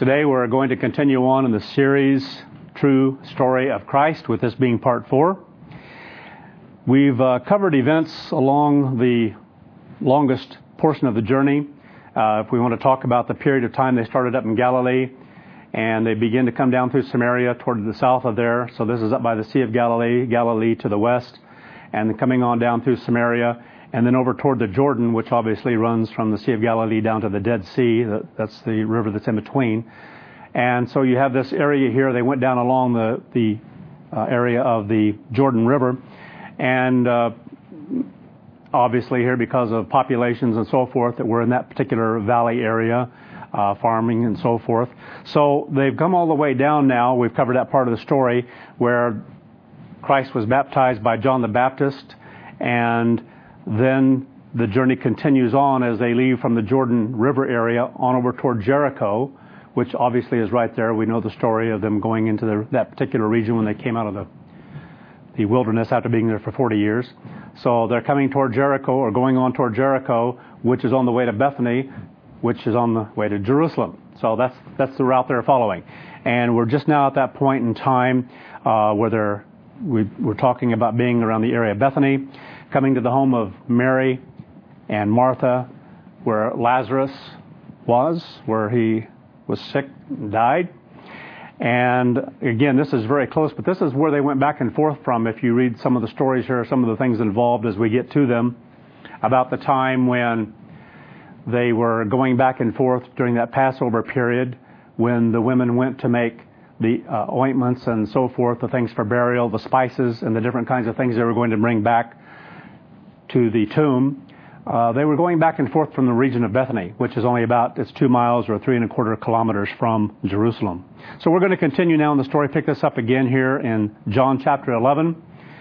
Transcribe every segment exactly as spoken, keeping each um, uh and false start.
Today we're going to continue on in the series, True Story of Christ, with this being part four. We've uh, covered events along the longest portion of the journey. Uh, if we want to talk about the period of time they started up in Galilee, and they begin to come down through Samaria toward the south of there. So this is up by the Sea of Galilee, Galilee to the west, and coming on down through Samaria, and then over toward the Jordan, which obviously runs from the Sea of Galilee down to the Dead Sea. That's the river that's in between. And so you have this area here. They went down along the, the uh, area of the Jordan River. And uh, obviously here, because of populations and so forth that were in that particular valley area, uh, farming and so forth. So they've come all the way down now. We've covered that part of the story where Christ was baptized by John the Baptist, and then the journey continues on as they leave from the Jordan River area on over toward Jericho, which obviously is right there. We know the story of them going into the, that particular region when they came out of the, the wilderness after being there for forty years. So they're coming toward Jericho, or going on toward Jericho, which is on the way to Bethany, which is on the way to Jerusalem. So that's that's the route they're following. And we're just now at that point in time uh, where they're, we, we're talking about being around the area of Bethany, coming to the home of Mary and Martha, where Lazarus was, where he was sick and died. And again, this is very close, but this is where they went back and forth from. If you read some of the stories here, some of the things involved as we get to them, about the time when they were going back and forth during that Passover period, when the women went to make the uh, ointments and so forth, the things for burial, the spices and the different kinds of things they were going to bring back to the tomb. Uh, they were going back and forth from the region of Bethany, which is only about, it's two miles or three and a quarter kilometers from Jerusalem. So we're going to continue now in the story, pick this up again here in John chapter eleven.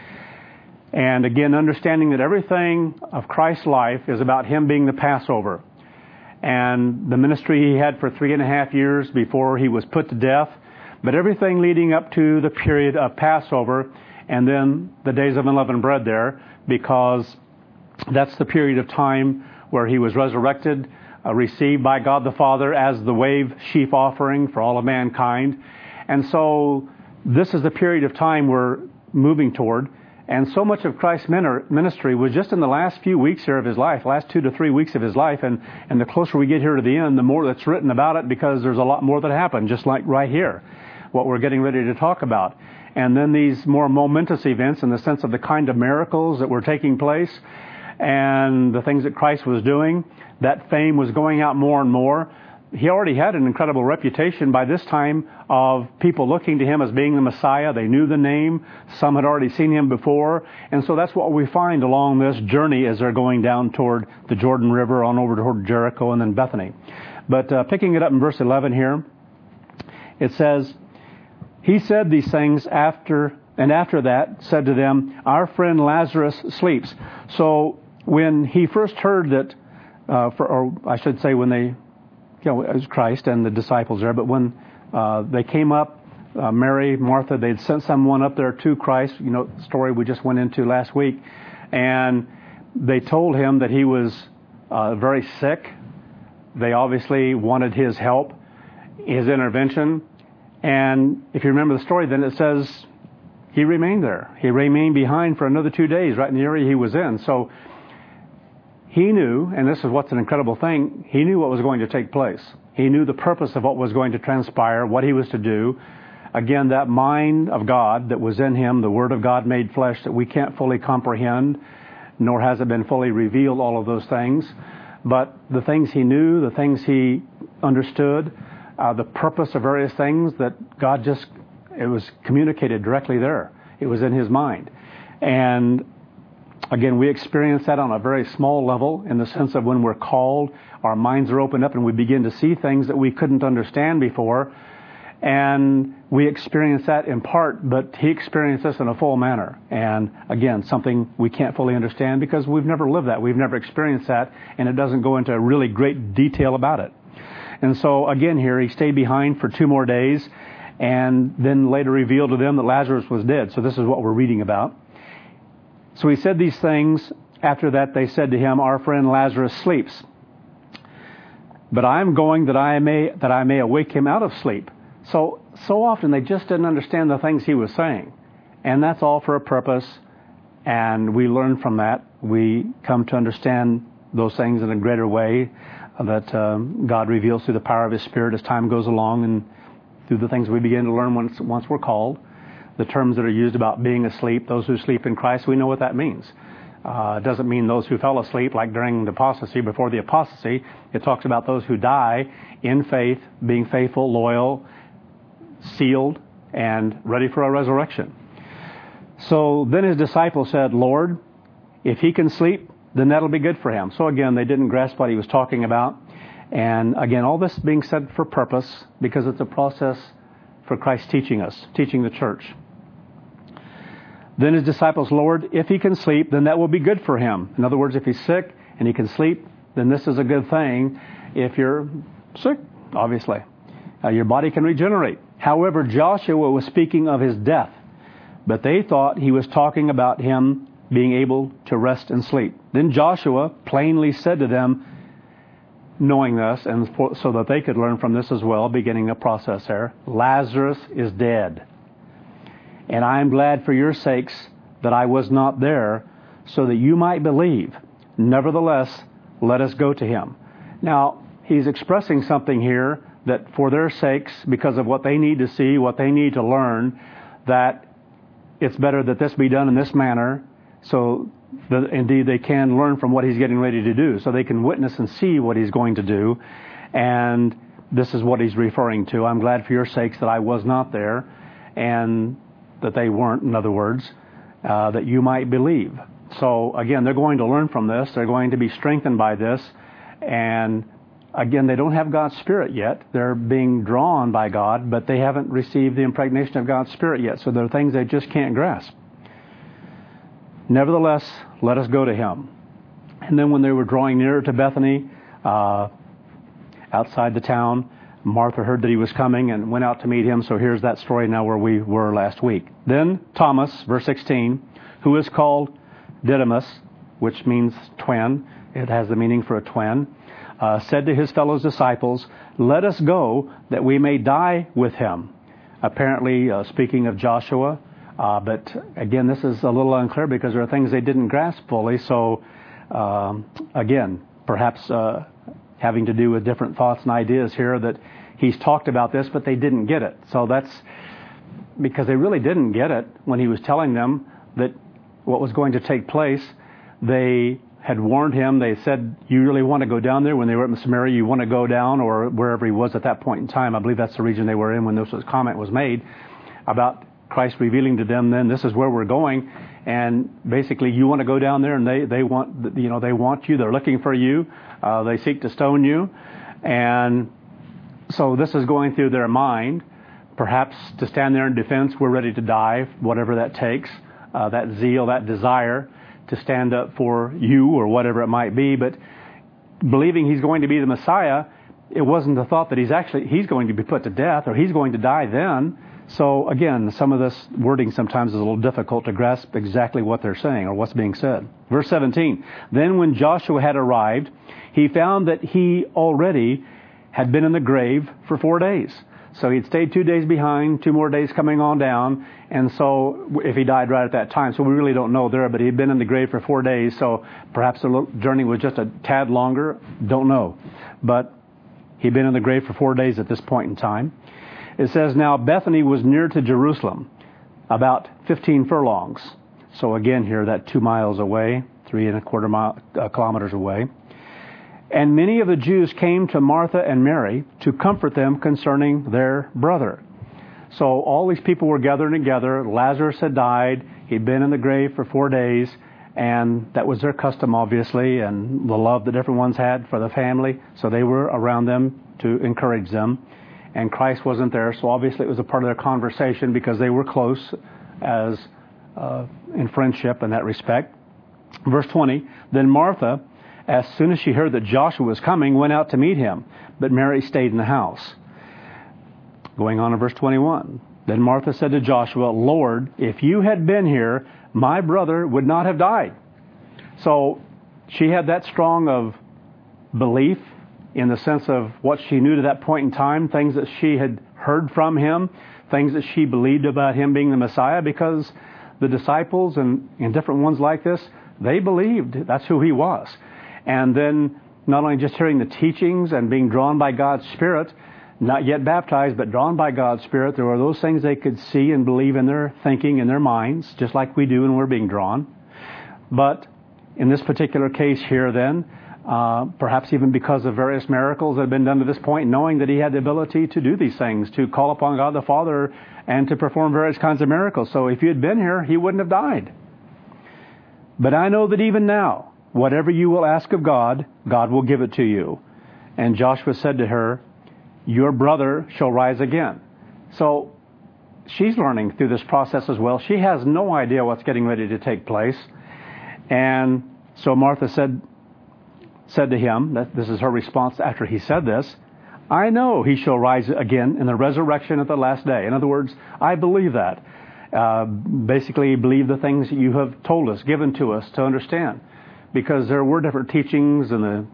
And again, understanding that everything of Christ's life is about Him being the Passover. And the ministry He had for three and a half years before He was put to death, but everything leading up to the period of Passover, and then the days of unleavened bread there, because that's the period of time where He was resurrected, uh, received by God the Father as the wave sheaf offering for all of mankind. And so this is the period of time we're moving toward. And so much of Christ's ministry was just in the last few weeks here of His life, last two to three weeks of His life. And, and the closer we get here to the end, the more that's written about it, because there's a lot more that happened, just like right here, what we're getting ready to talk about. And then these more momentous events in the sense of the kind of miracles that were taking place, and the things that Christ was doing, that fame was going out more and more. He already had an incredible reputation by this time of people looking to Him as being the Messiah. They knew the name. Some had already seen Him before. And so that's what we find along this journey as they're going down toward the Jordan River, on over toward Jericho and then Bethany. But uh, picking it up in verse eleven here, it says, He said these things after, and after that said to them, Our friend Lazarus sleeps. So when He first heard that, uh, for, or I should say when they, you know, it was Christ and the disciples there, but when uh, they came up, uh, Mary, Martha, they'd sent someone up there to Christ, you know, the story we just went into last week, and they told Him that He was uh, very sick. They obviously wanted His help, His intervention, and if you remember the story, then it says He remained there. He remained behind for another two days right in the area He was in. So He knew, and this is what's an incredible thing, He knew what was going to take place. He knew the purpose of what was going to transpire, what He was to do. Again, that mind of God that was in Him, the Word of God made flesh, that we can't fully comprehend, nor has it been fully revealed, all of those things. But the things He knew, the things He understood, uh, the purpose of various things that God just, it was communicated directly there. It was in His mind. And again, we experience that on a very small level, in the sense of when we're called, our minds are opened up and we begin to see things that we couldn't understand before. And we experience that in part, but He experienced this in a full manner. And again, something we can't fully understand because we've never lived that. We've never experienced that, and it doesn't go into really great detail about it. And so again here, He stayed behind for two more days, and then later revealed to them that Lazarus was dead. So this is what we're reading about. So He said these things. After that, they said to Him, Our friend Lazarus sleeps. but I am going that I may that I may awake him out of sleep. So so often they just didn't understand the things he was saying, and that's all for a purpose. And we learn from that. We come to understand those things in a greater way that um, God reveals through the power of His Spirit as time goes along, and through the things we begin to learn once once we're called. The terms that are used about being asleep, those who sleep in Christ, we know what that means. Uh, it doesn't mean those who fell asleep like during the apostasy, before the apostasy. It talks about those who die in faith, being faithful, loyal, sealed, and ready for a resurrection. So then his disciples said, Lord, if he can sleep, then that'll be good for him. So again, they didn't grasp what he was talking about. And again, all this being said for purpose, because it's a process for Christ teaching us, teaching the church. Then his disciples, Lord, if he can sleep, then that will be good for him. In other words, if he's sick and he can sleep, then this is a good thing. If you're sick, obviously, uh, your body can regenerate. However, Joshua was speaking of his death, but they thought he was talking about him being able to rest and sleep. Then Joshua plainly said to them, knowing this, and for, so that they could learn from this as well, beginning a process there, Lazarus is dead. And I am glad for your sakes that I was not there, so that you might believe. Nevertheless, let us go to him. Now, he's expressing something here that for their sakes, because of what they need to see, what they need to learn, that it's better that this be done in this manner, so that indeed they can learn from what he's getting ready to do, so they can witness and see what he's going to do. And this is what he's referring to. I'm glad for your sakes that I was not there, and that they weren't, in other words, uh, that you might believe. So again, they're going to learn from this. They're going to be strengthened by this. And again, they don't have God's Spirit yet. They're being drawn by God, but they haven't received the impregnation of God's Spirit yet. So there are things they just can't grasp. Nevertheless, let us go to him. And then when they were drawing nearer to Bethany, uh, outside the town, Martha heard that he was coming and went out to meet him. So here's that story now where we were last week. Then Thomas, verse sixteen, who is called Didymus, which means twin. It has the meaning for a twin. Uh, said to his fellow disciples, let us go that we may die with him. Apparently uh, speaking of Joshua. Uh, but again, this is a little unclear because there are things they didn't grasp fully. So um, again, perhaps uh, having to do with different thoughts and ideas here, that he's talked about this, but they didn't get it. So that's because they really didn't get it when he was telling them that what was going to take place. They had warned him. They said, you really want to go down there when they were at Samaria? You want to go down, or wherever he was at that point in time. I believe that's the region they were in when this was, comment was made about Christ revealing to them then, this is where we're going. And basically, you want to go down there, and they, they want, you know, they want you. They're looking for you. Uh, they seek to stone you. And so this is going through their mind. Perhaps to stand there in defense, we're ready to die, whatever that takes. Uh, that zeal, that desire to stand up for you or whatever it might be. But believing he's going to be the Messiah, it wasn't the thought that he's actually, he's going to be put to death or he's going to die then. So again, some of this wording sometimes is a little difficult to grasp exactly what they're saying or what's being said. Verse seventeen, then when Joshua had arrived, he found that he already had been in the grave for four days. So he'd stayed two days behind, two more days coming on down. And so if he died right at that time, so we really don't know there, but he'd been in the grave for four days. So perhaps the journey was just a tad longer. Don't know. But he'd been in the grave for four days at this point in time. It says, now Bethany was near to Jerusalem, about fifteen furlongs. So again here, that two miles away, three and a quarter mile, uh, kilometers away. And many of the Jews came to Martha and Mary to comfort them concerning their brother. So all these people were gathering together. Lazarus had died. He'd been in the grave for four days. And that was their custom, obviously, and the love that different ones had for the family. So they were around them to encourage them. And Christ wasn't there, so obviously it was a part of their conversation because they were close as uh, in friendship in that respect. Verse twenty, then Martha, as soon as she heard that Joshua was coming, went out to meet him, but Mary stayed in the house. Going on in verse twenty-one, then Martha said to Joshua, Lord, if you had been here, my brother would not have died. So she had that strong of belief in the sense of what she knew to that point in time, things that she had heard from him, things that she believed about him being the Messiah, because the disciples and, and different ones like this, they believed that's who he was. And then not only just hearing the teachings and being drawn by God's Spirit, not yet baptized, but drawn by God's Spirit, there were those things they could see and believe in their thinking, in their minds, just like we do when we're being drawn. But in this particular case here then, uh, perhaps even because of various miracles that had been done to this point, knowing that he had the ability to do these things, to call upon God the Father and to perform various kinds of miracles. So if he had been here, he wouldn't have died. But I know that even now, whatever you will ask of God, God will give it to you. And Joshua said to her, your brother shall rise again. So she's learning through this process as well. She has no idea what's getting ready to take place. And so Martha said, said to him, that this is her response after he said this, I know he shall rise again in the resurrection at the last day. In other words, I believe that. Uh, basically, believe the things that you have told us, given to us to understand. Because there were different teachings in, the,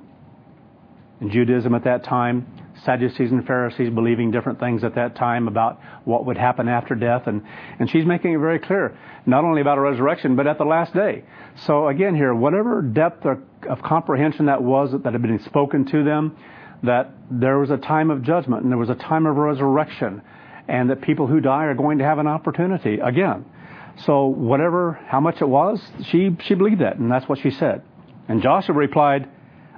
in Judaism at that time. Sadducees and Pharisees believing different things at that time about what would happen after death. And, and she's making it very clear, not only about a resurrection, but at the last day. So again here, whatever depth of, of comprehension that was that had been spoken to them, that there was a time of judgment and there was a time of resurrection, and that people who die are going to have an opportunity again. So whatever, how much it was, she, she believed that, and that's what she said. And Joshua replied,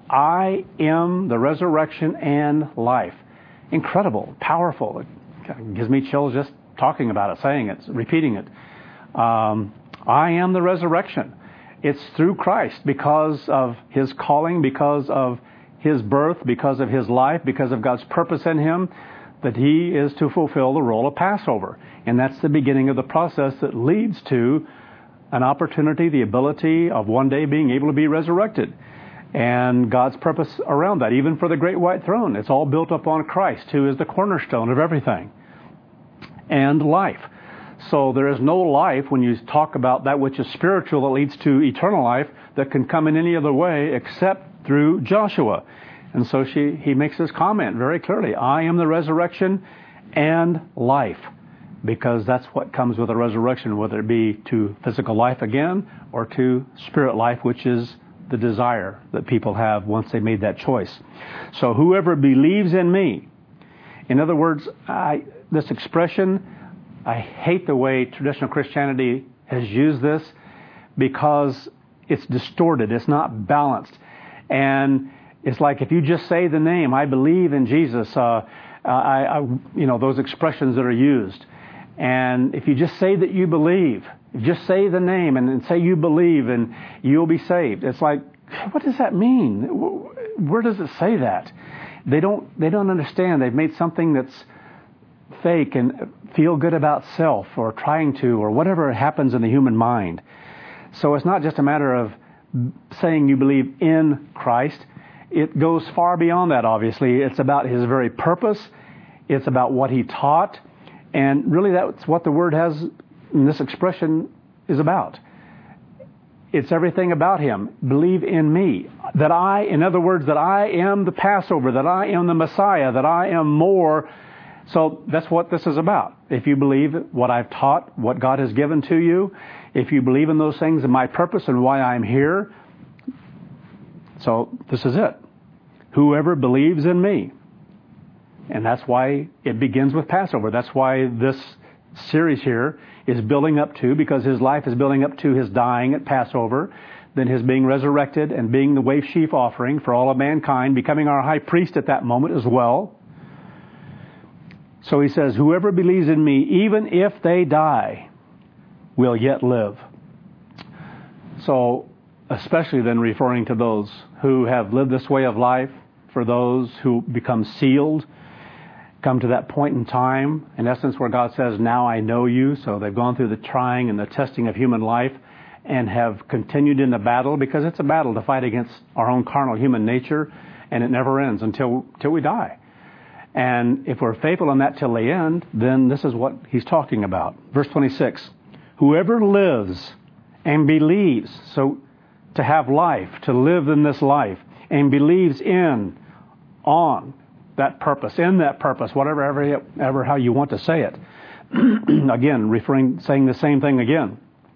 I am the resurrection and life. Incredible, powerful. It gives me chills just talking about it, saying it, repeating it. Um, I am the resurrection. It's through Christ, because of his calling, because of his birth, because of his life, because of God's purpose in him, that he is to fulfill the role of Passover. And that's the beginning of the process that leads to an opportunity, the ability of one day being able to be resurrected. And God's purpose around that, even for the great white throne, it's all built upon Christ, who is the cornerstone of everything. And life. So there is no life, when you talk about that which is spiritual that leads to eternal life, that can come in any other way except through Joshua. And so she, he makes this comment very clearly. I am the resurrection and life. Because that's what comes with a resurrection, whether it be to physical life again or to spirit life, which is the desire that people have once they made that choice. So whoever believes in me, in other words, I, this expression, I hate the way traditional Christianity has used this, because it's distorted, it's not balanced. And it's like if you just say the name, I believe in Jesus, uh, I, I, you know, those expressions that are used. And if you just say that you believe, just say the name and, and say you believe and you'll be saved. It's like, what does that mean? Where does it say that? They don't, they don't understand. They've made something that's fake and feel good about self, or trying to, or whatever happens in the human mind. So it's not just a matter of saying you believe in Christ. It goes far beyond that, obviously. It's about his very purpose. It's about what he taught. And really that's what the word has, in this expression, is about. It's everything about him. Believe in me. That I, in other words, that I am the Passover, that I am the Messiah, that I am more. So that's what this is about. If you believe what I've taught, what God has given to you, if you believe in those things and my purpose and why I'm here, so this is it. Whoever believes in me. And that's why it begins with Passover. That's why this series here is building up to, because his life is building up to his dying at Passover, then his being resurrected and being the wave sheaf offering for all of mankind, becoming our high priest at that moment as well. So he says, whoever believes in me, even if they die, will yet live. So, especially then referring to those who have lived this way of life, for those who become sealed, come to that point in time, in essence, where God says, now I know you. So they've gone through the trying and the testing of human life and have continued in the battle, because it's a battle to fight against our own carnal human nature, and it never ends until, until we die. And if we're faithful in that till the end, then this is what he's talking about. Verse twenty-six, whoever lives and believes, so to have life, to live in this life, and believes in on that purpose, in that purpose, whatever, ever, ever how you want to say it. Again, referring, saying the same thing again.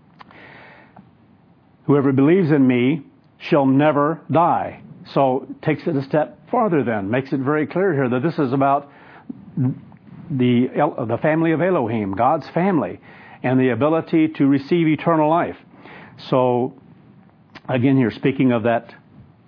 Whoever believes in me shall never die. So takes it a step farther then, makes it very clear here that this is about the, the family of Elohim, God's family, and the ability to receive eternal life. So, again here, speaking of that,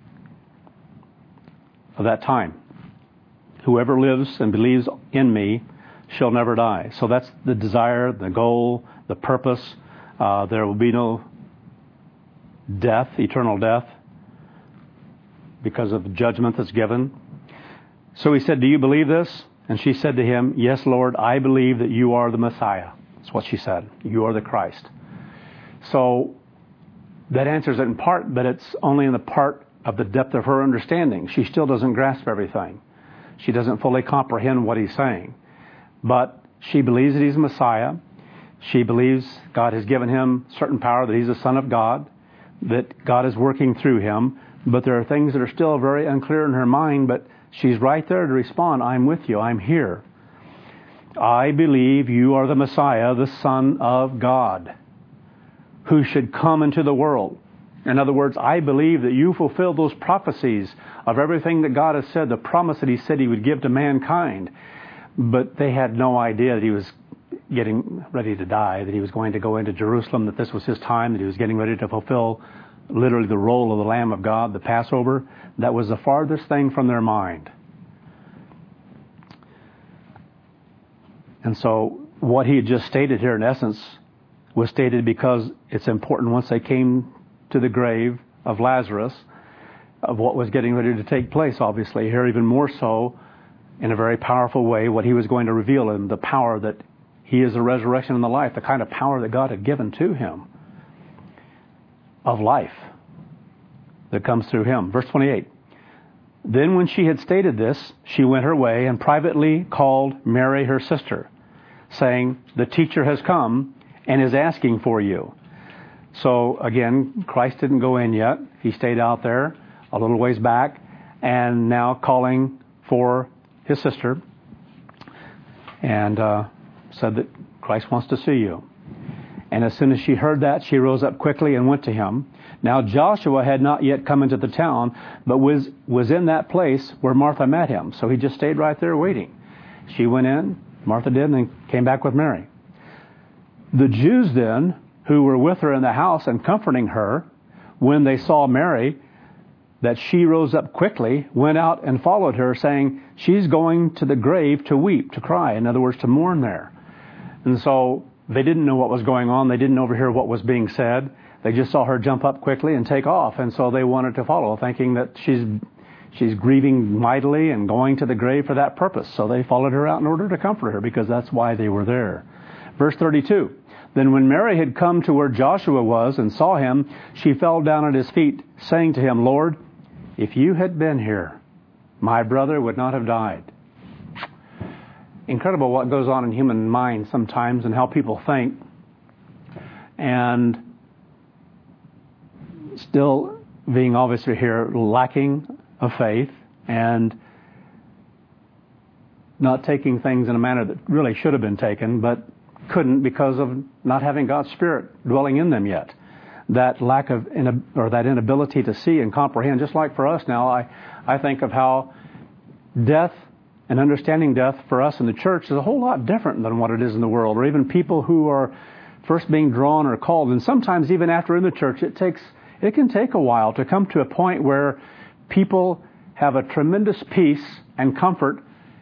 of that time. Whoever lives and believes in me shall never die. So that's the desire, the goal, the purpose. Uh, there will be no death, eternal death, because of the judgment that's given. So he said, do you believe this? And she said to him, yes, Lord, I believe that you are the Messiah. That's what she said. You are the Christ. So that answers it in part, but it's only in the part of the depth of her understanding. She still doesn't grasp everything. She doesn't fully comprehend what he's saying. But she believes that he's a Messiah. She believes God has given him certain power, that he's the Son of God, that God is working through him. But there are things that are still very unclear in her mind, but she's right there to respond. I'm with you. I'm here. I believe you are the Messiah, the Son of God, who should come into the world. In other words, I believe that you fulfill those prophecies of everything that God has said, the promise that he said he would give to mankind. But they had no idea that he was getting ready to die, that he was going to go into Jerusalem, that this was his time, that he was getting ready to fulfill literally the role of the Lamb of God, the Passover. That was the farthest thing from their mind. And so what he had just stated here, in essence, was stated because it's important once they came to the grave of Lazarus, of what was getting ready to take place, obviously. Here, even more so, in a very powerful way, what he was going to reveal in the power that he is the resurrection and the life, the kind of power that God had given to him of life that comes through him. Verse twenty-eight. Then when she had stated this, she went her way and privately called Mary, her sister, saying, the teacher has come and is asking for you. So again, Christ didn't go in yet. He stayed out there a little ways back and now calling for his sister, and uh, said that Christ wants to see you. And as soon as she heard that, she rose up quickly and went to him. Now Joshua had not yet come into the town, but was, was in that place where Martha met him. So he just stayed right there waiting. She went in, Martha did, and then came back with Mary. The Jews then, who were with her in the house and comforting her, when they saw Mary, that she rose up quickly, went out and followed her, saying, she's going to the grave to weep, to cry. In other words, to mourn there. And so they didn't know what was going on. They didn't overhear what was being said. They just saw her jump up quickly and take off. And so they wanted to follow, thinking that she's she's grieving mightily and going to the grave for that purpose. So they followed her out in order to comfort her, because that's why they were there. Verse thirty-two. Then when Mary had come to where Joshua was and saw him, she fell down at his feet, saying to him, Lord, if you had been here, my brother would not have died. Incredible what goes on in human minds sometimes and how people think. And still being obviously here lacking of faith and not taking things in a manner that really should have been taken, but couldn't because of not having God's Spirit dwelling in them yet. That lack of, or that inability to see and comprehend, just like for us now, I, I think of how death and understanding death for us in the church is a whole lot different than what it is in the world, or even people who are first being drawn or called. And sometimes even after in the church, it takes, it can take a while to come to a point where people have a tremendous peace and comfort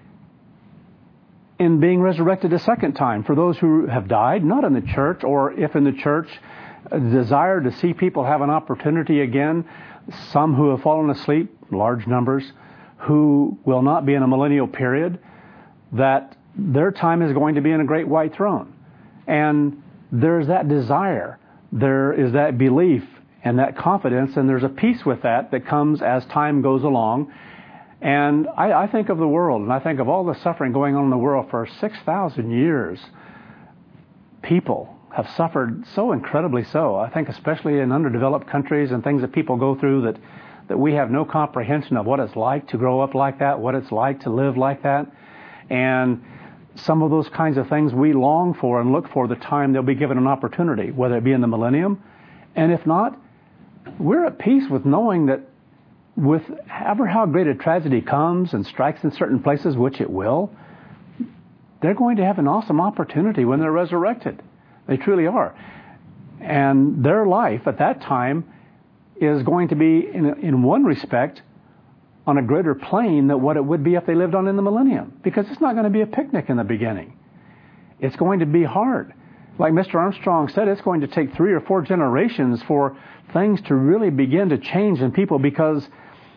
in being resurrected a second time. For those who have died, not in the church, or if in the church, a desire to see people have an opportunity again. Some who have fallen asleep, large numbers, who will not be in a millennial period, that their time is going to be in a great white throne. And there's that desire. There is that belief and that confidence, and there's a peace with that that comes as time goes along. And I, I think of the world, and I think of all the suffering going on in the world for six thousand years. People have suffered so incredibly so. I think especially in underdeveloped countries and things that people go through, that that we have no comprehension of what it's like to grow up like that, what it's like to live like that. And some of those kinds of things we long for and look for the time they'll be given an opportunity, whether it be in the millennium. And if not, we're at peace with knowing that with ever how great a tragedy comes and strikes in certain places, which it will, they're going to have an awesome opportunity when they're resurrected. They truly are. And their life at that time is going to be, in, in one respect, on a greater plane than what it would be if they lived on in the millennium. Because it's not going to be a picnic in the beginning. It's going to be hard. Like Mister Armstrong said, it's going to take three or four generations for things to really begin to change in people because,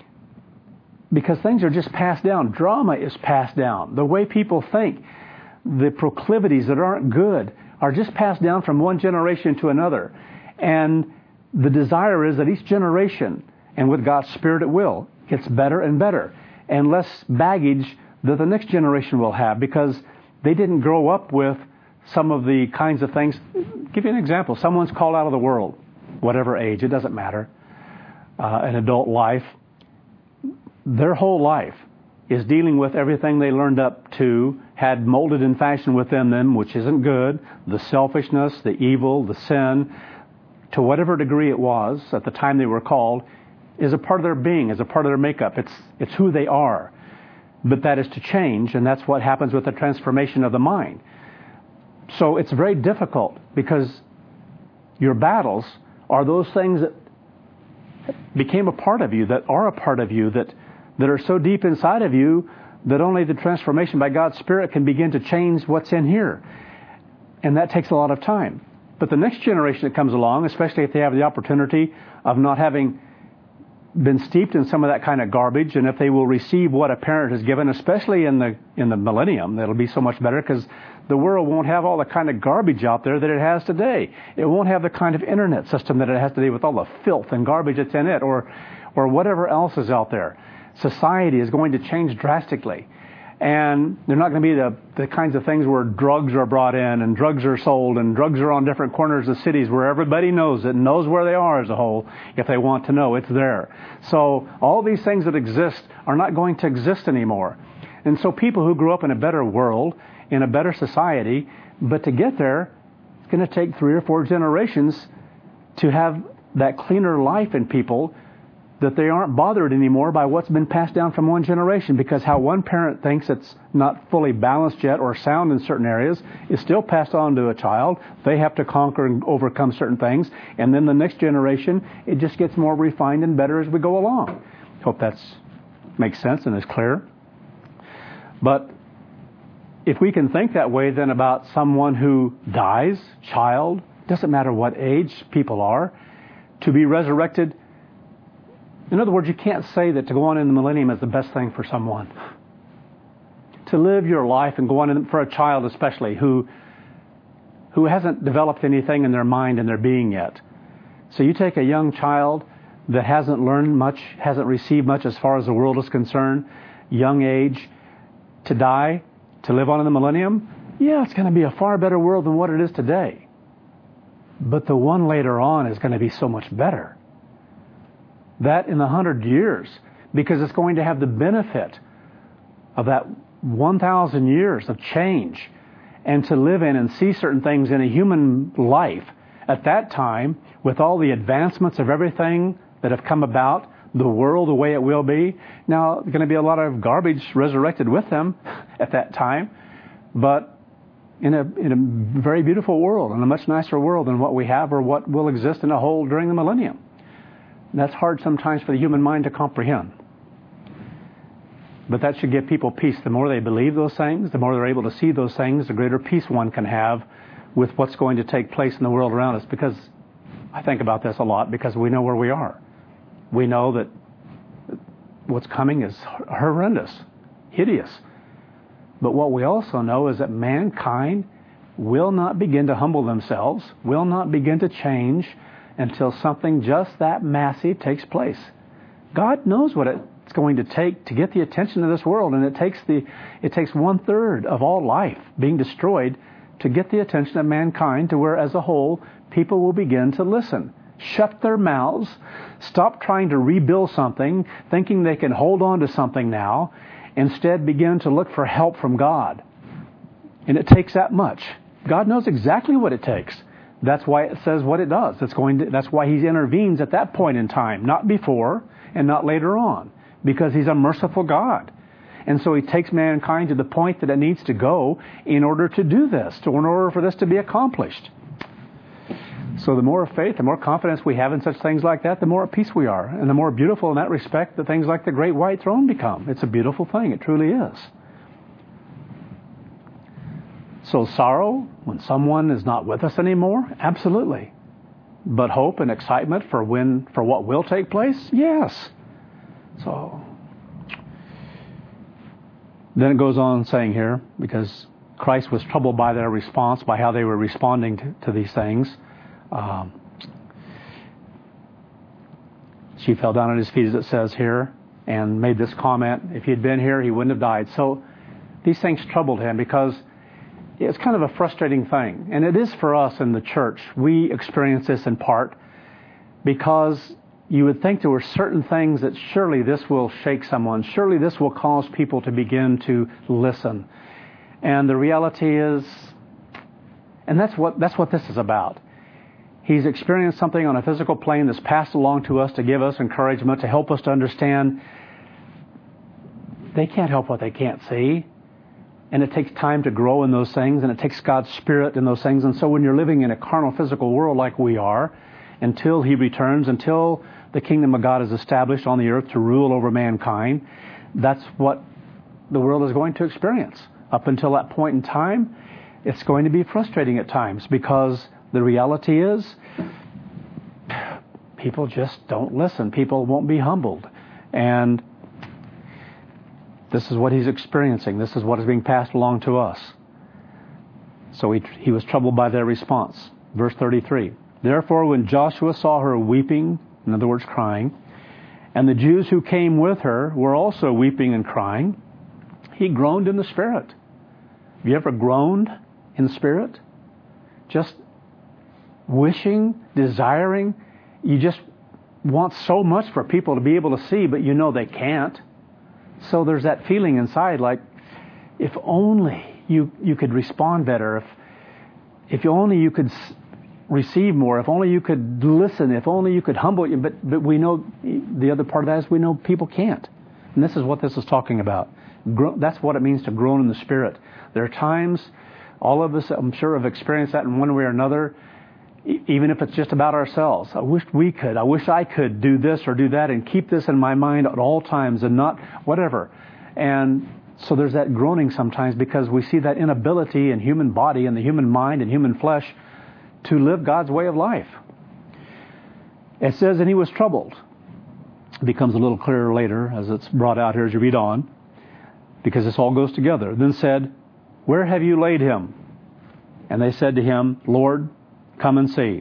because things are just passed down. Drama is passed down. The way people think, the proclivities that aren't good are just passed down from one generation to another. And the desire is that each generation, and with God's Spirit it will, gets better and better, and less baggage that the next generation will have because they didn't grow up with some of the kinds of things. I'll give you an example. Someone's called out of the world, whatever age, it doesn't matter, uh, an adult life. Their whole life is dealing with everything they learned up to, had molded and fashioned within them, which isn't good, the selfishness, the evil, the sin, to whatever degree it was at the time they were called, is a part of their being, is a part of their makeup. It's it's who they are. But that is to change, and that's what happens with the transformation of the mind. So it's very difficult because your battles are those things that became a part of you, that are a part of you, that, that are so deep inside of you that only the transformation by God's Spirit can begin to change what's in here. And that takes a lot of time. But the next generation that comes along, especially if they have the opportunity of not having been steeped in some of that kind of garbage, and if they will receive what a parent has given, especially in the in the millennium, that'll be so much better because the world won't have all the kind of garbage out there that it has today. It won't have the kind of internet system that it has today with all the filth and garbage that's in it, or or whatever else is out there. Society is going to change drastically. And they're not going to be the, the kinds of things where drugs are brought in and drugs are sold and drugs are on different corners of cities where everybody knows it and knows where they are as a whole. If they want to know, it's there. So all these things that exist are not going to exist anymore. And so people who grew up in a better world, in a better society, but to get there, it's going to take three or four generations to have that cleaner life in people, that they aren't bothered anymore by what's been passed down from one generation, because how one parent thinks it's not fully balanced yet or sound in certain areas is still passed on to a child. They have to conquer and overcome certain things, and then the next generation, it just gets more refined and better as we go along. Hope that makes sense and is clear. But if we can think that way then about someone who dies, child, doesn't matter what age people are, to be resurrected. In other words, you can't say that to go on in the millennium is the best thing for someone. To live your life and go on in, for a child especially, who who hasn't developed anything in their mind and their being yet. So you take a young child that hasn't learned much, hasn't received much as far as the world is concerned, young age, to die, to live on in the millennium, yeah, it's going to be a far better world than what it is today. But the one later on is going to be so much better. That in a hundred years, because it's going to have the benefit of that one thousand years of change, and to live in and see certain things in a human life at that time, with all the advancements of everything that have come about, the world the way it will be. Now, there's going to be a lot of garbage resurrected with them at that time, but in a in a very beautiful world, in a much nicer world than what we have or what will exist in a whole during the millennium. That's hard sometimes for the human mind to comprehend. But that should give people peace. The more they believe those things, the more they're able to see those things, the greater peace one can have with what's going to take place in the world around us. Because I think about this a lot because we know where we are. We know that what's coming is horrendous, hideous. But what we also know is that mankind will not begin to humble themselves, will not begin to change until something just that massive takes place. God knows what it's going to take to get the attention of this world, and it takes the it takes one third of all life being destroyed to get the attention of mankind to where, as a whole, people will begin to listen shut their mouths, stop trying to rebuild something, thinking they can hold on to something now, instead begin to look for help from God. And it takes that much. God knows exactly what it takes. That's why it says what it does. It's going to, that's why He intervenes at that point in time, not before and not later on, because He's a merciful God. And so He takes mankind to the point that it needs to go in order to do this, to, in order for this to be accomplished. So the more faith, the more confidence we have in such things like that, the more at peace we are. And the more beautiful in that respect that things like the great white throne become. It's a beautiful thing. It truly is. So sorrow when someone is not with us anymore? Absolutely. But hope and excitement for when, for what will take place? Yes. So then it goes on saying here, because Christ was troubled by their response, by how they were responding to, to these things. Um, she fell down at His feet, as it says here, and made this comment, if He had been here, He wouldn't have died. So these things troubled Him because it's kind of a frustrating thing. And it is for us in the church. We experience this in part because you would think there were certain things that surely this will shake someone. Surely this will cause people to begin to listen. And the reality is, and that's what that's what this is about. He's experienced something on a physical plane that's passed along to us to give us encouragement, to help us to understand they can't help what they can't see. And it takes time to grow in those things, and it takes God's Spirit in those things. And so when you're living in a carnal, physical world like we are, until He returns, until the kingdom of God is established on the earth to rule over mankind, that's what the world is going to experience. Up until that point in time, it's going to be frustrating at times because the reality is people just don't listen. People won't be humbled. And this is what He's experiencing. This is what is being passed along to us. So he, he was troubled by their response. Verse thirty-three. Therefore, when Joshua saw her weeping, in other words, crying, and the Jews who came with her were also weeping and crying, he groaned in the Spirit. Have you ever groaned in the Spirit? Just wishing, desiring. You just want so much for people to be able to see, but you know they can't. So there's that feeling inside like, if only you you could respond better, if if only you could receive more, if only you could listen, if only you could humble you. But but we know the other part of that is we know people can't. And this is what this is talking about. Gro- that's what it means to groan in the Spirit. There are times, all of us, I'm sure, have experienced that in one way or another, e- even if it's just about ourselves. I wish we could. I wish I could do this or do that and keep this in my mind at all times and not whatever. And so there's that groaning sometimes because we see that inability in human body and the human mind and human flesh to live God's way of life. It says, and he was troubled. It becomes a little clearer later as it's brought out here as you read on, because this all goes together. Then said, where have you laid him? And they said to him, Lord, come and see.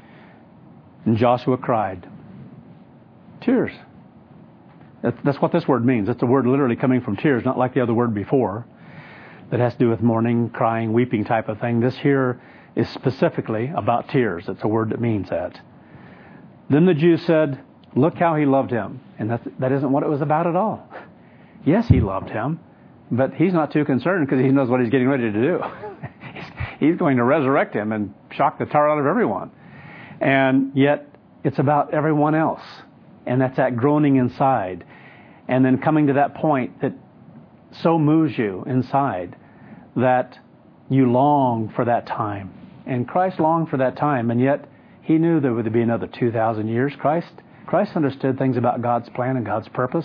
And Joshua cried. Tears. That's what this word means. It's a word literally coming from tears, not like the other word before that has to do with mourning, crying, weeping type of thing. This here is specifically about tears. It's a word that means that. Then the Jews said, look how he loved him. And that, that isn't what it was about at all. Yes, he loved him, but he's not too concerned because he knows what he's getting ready to do. he's, he's going to resurrect him and shock the tar out of everyone. And yet, it's about everyone else. And that's that groaning inside. And then coming to that point that so moves you inside that you long for that time. And Christ longed for that time, and yet he knew there would be another two thousand years. Christ Christ understood things about God's plan and God's purpose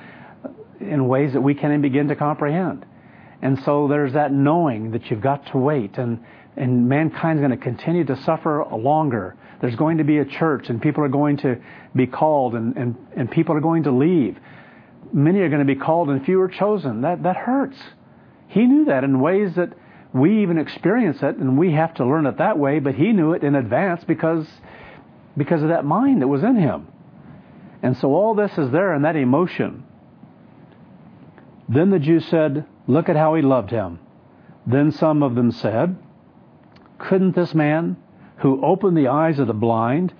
in ways that we can't even begin to comprehend. And so there's that knowing that you've got to wait, and, and mankind's going to continue to suffer longer. There's going to be a church, and people are going to be called, and, and, and people are going to leave. Many are going to be called, and few are chosen. That, that hurts. He knew that in ways that we even experience it, and we have to learn it that way, but he knew it in advance because, because of that mind that was in him. And so all this is there in that emotion. Then the Jews said, look at how he loved him. Then some of them said, couldn't this man who opened the eyes of the blind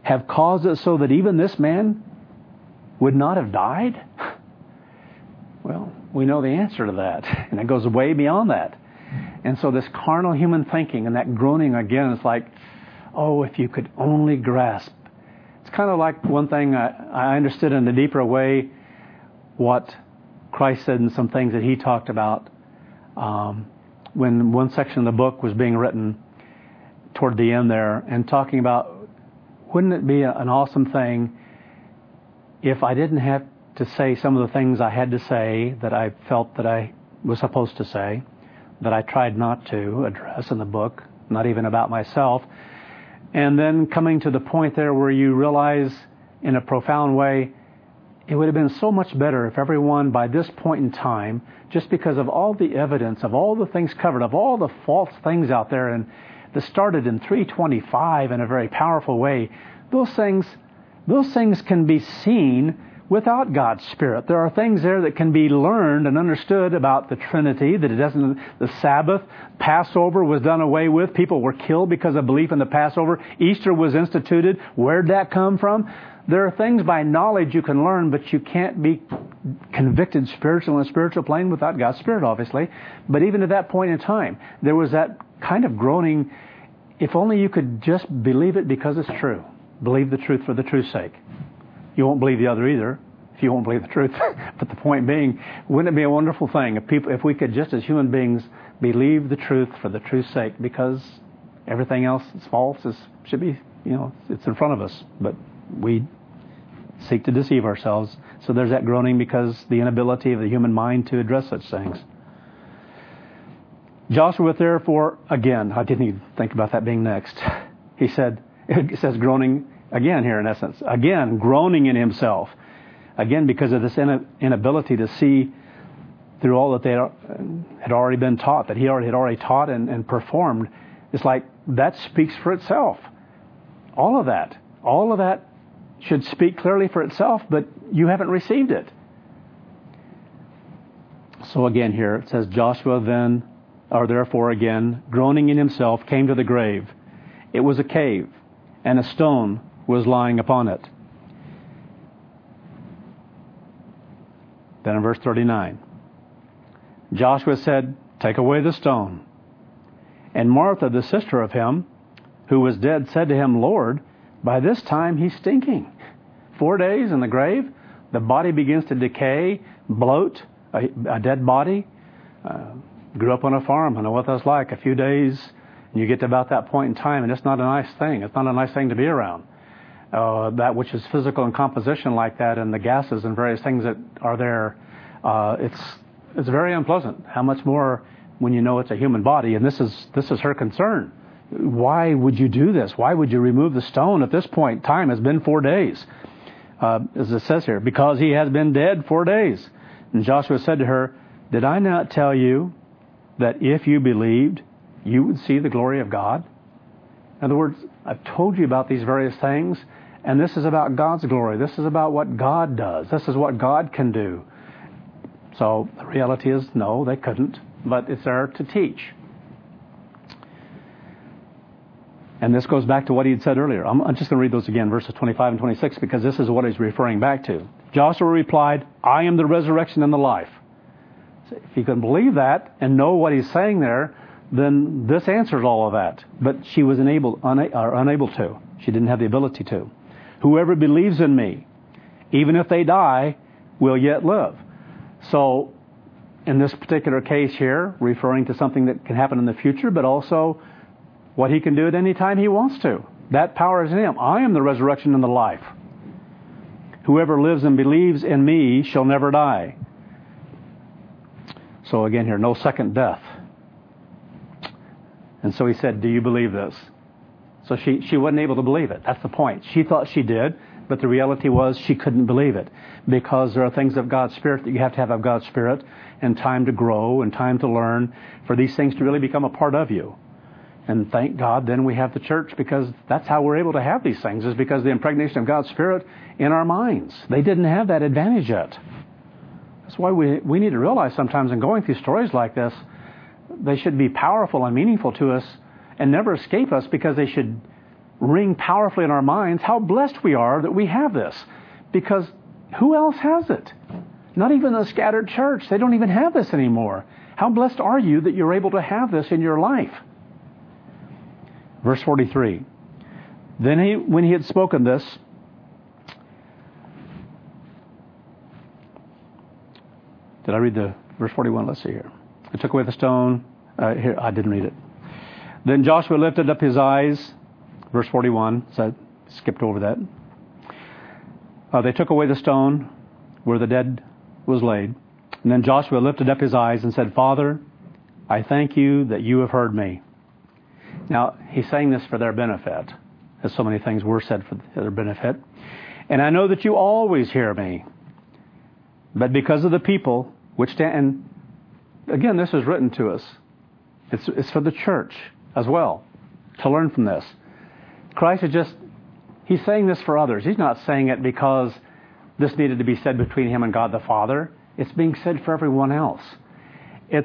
have caused it so that even this man would not have died? Well, we know the answer to that, and it goes way beyond that. And so this carnal human thinking and that groaning again is like, oh, if you could only grasp. It's kind of like one thing I, I understood in a deeper way what Christ said in some things that he talked about um, when one section of the book was being written toward the end there, and talking about, wouldn't it be an awesome thing if I didn't have to say some of the things I had to say that I felt that I was supposed to say, that I tried not to address in the book, not even about myself. And then coming to the point there where you realize in a profound way, it would have been so much better if everyone by this point in time, just because of all the evidence, of all the things covered, of all the false things out there, and that started in three twenty-five in a very powerful way, those things, those things can be seen without God's Spirit. There are things there that can be learned and understood about the Trinity, that it doesn't, the Sabbath, Passover was done away with. People were killed because of belief in the Passover. Easter was instituted. Where'd that come from? There are things by knowledge you can learn, but you can't be convicted spiritual in a spiritual plane without God's Spirit, obviously. But even at that point in time, there was that kind of groaning, if only you could just believe it because it's true. Believe the truth for the truth's sake. You won't believe the other either if you won't believe the truth. But the point being, wouldn't it be a wonderful thing if people, if we could just as human beings believe the truth for the truth's sake, because everything else that's false is, should be, you know, it's in front of us. But we seek to deceive ourselves. So there's that groaning because the inability of the human mind to address such things. Joshua, therefore, again, I didn't even think about that being next. He said, it says groaning again here in essence. Again, groaning in himself. Again, because of this inability to see through all that they had already been taught, that he already had already taught and, and performed. It's like that speaks for itself. All of that. All of that should speak clearly for itself, but you haven't received it. So again here, it says, Joshua then, or therefore again, groaning in himself, came to the grave. It was a cave, and a stone was lying upon it. Then in verse thirty-nine, Joshua said, take away the stone. And Martha, the sister of him, who was dead, said to him, Lord, by this time he's stinking. Four days in the grave, the body begins to decay, bloat, a, a dead body. Uh, grew up on a farm. I know what that's like. A few days, and you get to about that point in time, and it's not a nice thing. It's not a nice thing to be around. Uh, that which is physical in composition like that, and the gases and various things that are there, uh, it's it's very unpleasant. How much more when you know it's a human body? And this is this is her concern. Why would you do this? Why would you remove the stone at this point? Time has been four days. Uh, as it says here, because he has been dead four days. And Joshua said to her, did I not tell you that if you believed, you would see the glory of God? In other words, I've told you about these various things, and this is about God's glory. This is about what God does. This is what God can do. So the reality is, no, they couldn't, but it's there to teach. And this goes back to what he had said earlier. I'm, I'm just going to read those again, verses twenty-five and twenty-six, because this is what he's referring back to. Joshua replied, I am the resurrection and the life. So if you can believe that and know what he's saying there, then this answers all of that. But she was unable, una- or unable to. She didn't have the ability to. Whoever believes in me, even if they die, will yet live. So in this particular case here, referring to something that can happen in the future, but also what he can do at any time he wants to. That power is in him. I am the resurrection and the life. Whoever lives and believes in me shall never die. So again here, no second death. And so he said, do you believe this? So she, she wasn't able to believe it. That's the point. She thought she did, but the reality was she couldn't believe it. Because there are things of God's Spirit that you have to have of God's Spirit, and time to grow and time to learn for these things to really become a part of you. And thank God then we have the church, because that's how we're able to have these things, is because the impregnation of God's Spirit in our minds. They didn't have that advantage yet. That's why we, we need to realize sometimes in going through stories like this, they should be powerful and meaningful to us and never escape us, because they should ring powerfully in our minds how blessed we are that we have this. Because who else has it? Not even the scattered church. They don't even have this anymore. How blessed are you that you're able to have this in your life? Verse forty-three. Then he, when he had spoken this, did I read the verse forty-one? Let's see here. They took away the stone. Uh, here, I didn't read it. Then Joshua lifted up his eyes. Verse forty-one. So I skipped over that. Uh, they took away the stone where the dead was laid. And then Joshua lifted up his eyes and said, Father, I thank you that you have heard me. Now, he's saying this for their benefit, as so many things were said for their benefit. And I know that you always hear me. But because of the people which stand, and again, this is written to us. It's, it's for the church as well, to learn from this. Christ is just, he's saying this for others. He's not saying it because this needed to be said between him and God the Father. It's being said for everyone else. It's,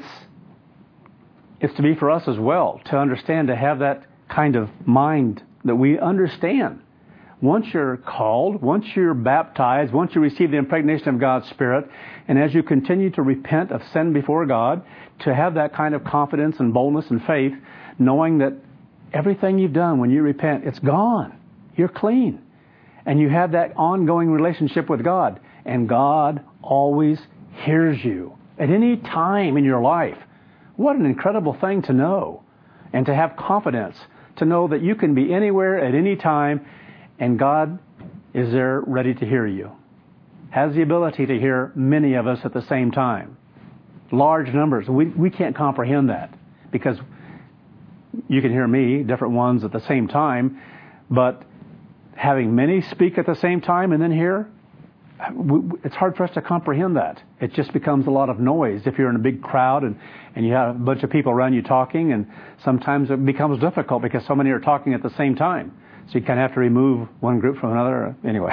it's to be for us as well, to understand, to have that kind of mind that we understand. Once you're called, once you're baptized, once you receive the impregnation of God's Spirit, and as you continue to repent of sin before God, to have that kind of confidence and boldness and faith, knowing that everything you've done when you repent, it's gone. You're clean. And you have that ongoing relationship with God. And God always hears you at any time in your life. What an incredible thing to know. And to have confidence. To know that you can be anywhere at any time and God is there ready to hear you. Has the ability to hear many of us at the same time. Large numbers. We, we can't comprehend that because you can hear me, different ones at the same time, but having many speak at the same time and then hear, it's hard for us to comprehend that. It just becomes a lot of noise if you're in a big crowd and, and you have a bunch of people around you talking, and sometimes it becomes difficult because so many are talking at the same time. So you kind of have to remove one group from another. Anyway,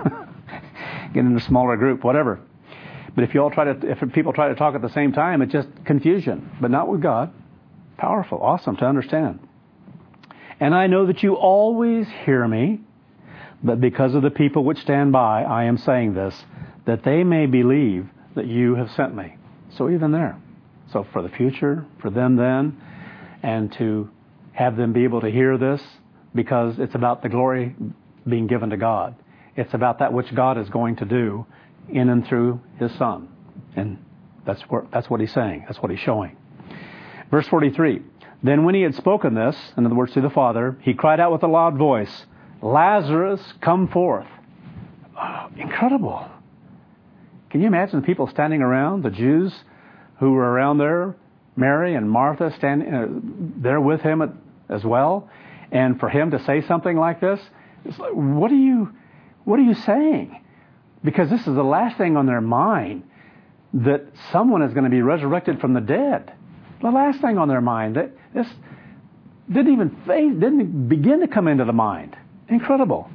get in a smaller group, whatever. But if you all try to, if people try to talk at the same time, it's just confusion. But not with God. Powerful, awesome to understand. And I know that you always hear me, but because of the people which stand by, I am saying this, that they may believe that you have sent me. So even there. So for the future, for them then, and to have them be able to hear this, because it's about the glory being given to God. It's about that which God is going to do in and through His Son. And that's what, that's what He's saying. That's what He's showing. Verse forty-three. Then when He had spoken this, in other words to the Father, He cried out with a loud voice, Lazarus, come forth. Oh, incredible. Can you imagine the people standing around, the Jews who were around there, Mary and Martha standing uh, there with Him as well, and for Him to say something like this, it's like, what are you, what are you saying? Because this is the last thing on their mind, that someone is going to be resurrected from the dead. The last thing on their mind. That this didn't even phase, didn't begin to come into the mind. Incredible.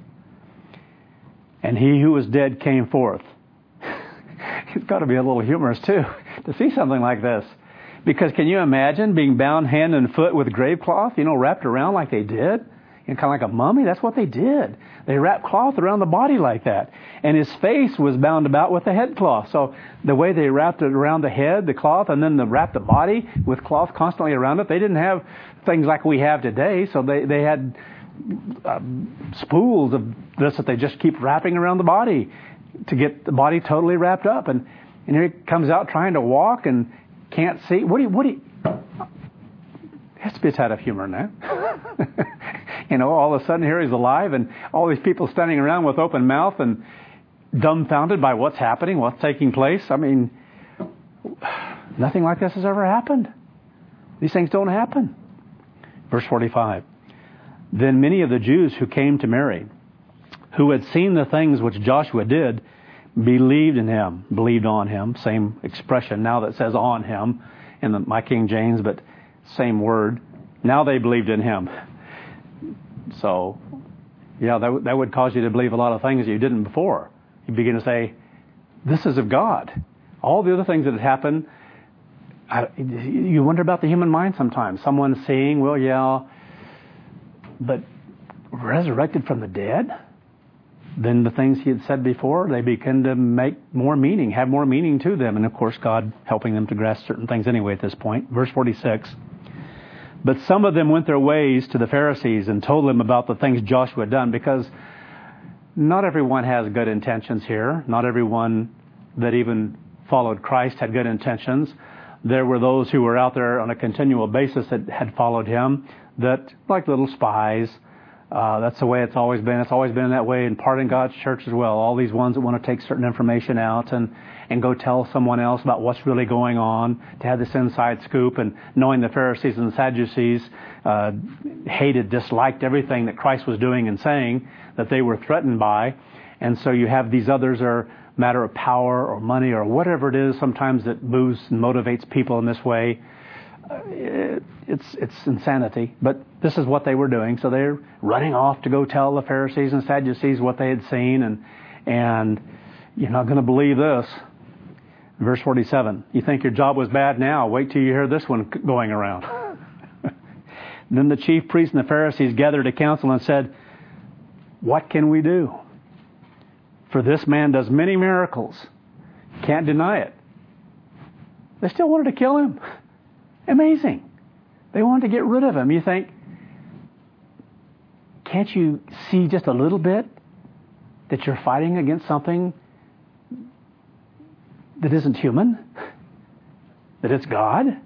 And he who was dead came forth. It's got to be a little humorous too, to see something like this. Because can you imagine being bound hand and foot with grave cloth, you know, wrapped around like they did? And kind of like a mummy, that's what they did. They wrapped cloth around the body like that. And his face was bound about with a head cloth. So the way they wrapped it around the head, the cloth, and then they wrapped the body with cloth constantly around it, they didn't have things like we have today. So they, they had uh, spools of this that they just keep wrapping around the body to get the body totally wrapped up. And, and here he comes out trying to walk and can't see. What do you, what do you, has to be a tad of humor in that. You know, all of a sudden here he's alive and all these people standing around with open mouth and dumbfounded by what's happening, what's taking place. I mean, nothing like this has ever happened. These things don't happen. Verse forty-five. Then many of the Jews who came to Mary, who had seen the things which Joshua did, believed in him, believed on him. Same expression now that says on him in the, my King James, but same word. Now they believed in him. So, yeah, that, w- that would cause you to believe a lot of things that you didn't before. You begin to say, this is of God. All the other things that had happened, I, you wonder about the human mind sometimes. Someone saying, well, yeah, but resurrected from the dead, then the things he had said before, they begin to make more meaning, have more meaning to them. And of course, God helping them to grasp certain things anyway at this point. Verse forty-six. But some of them went their ways to the Pharisees and told them about the things Joshua had done, because not everyone has good intentions here. Not everyone that even followed Christ had good intentions. There were those who were out there on a continual basis that had followed him, that, like little spies, uh, that's the way it's always been. It's always been that way in part in God's church as well. All these ones that want to take certain information out and, and go tell someone else about what's really going on, to have this inside scoop. And knowing the Pharisees and the Sadducees uh, hated, disliked everything that Christ was doing and saying, that they were threatened by. And so you have these others are matter of power or money or whatever it is sometimes that moves and motivates people in this way. Uh, it, it's it's insanity, but this is what they were doing. So they're running off to go tell the Pharisees and Sadducees what they had seen, and and you're not going to believe this. Verse forty-seven, you think your job was bad now, wait till you hear this one going around. Then the chief priests and the Pharisees gathered a council and said, what can we do? For this man does many miracles. Can't deny it. They still wanted to kill him. Amazing. They wanted to get rid of him. You think, can't you see just a little bit that you're fighting against something that isn't human? That it's God?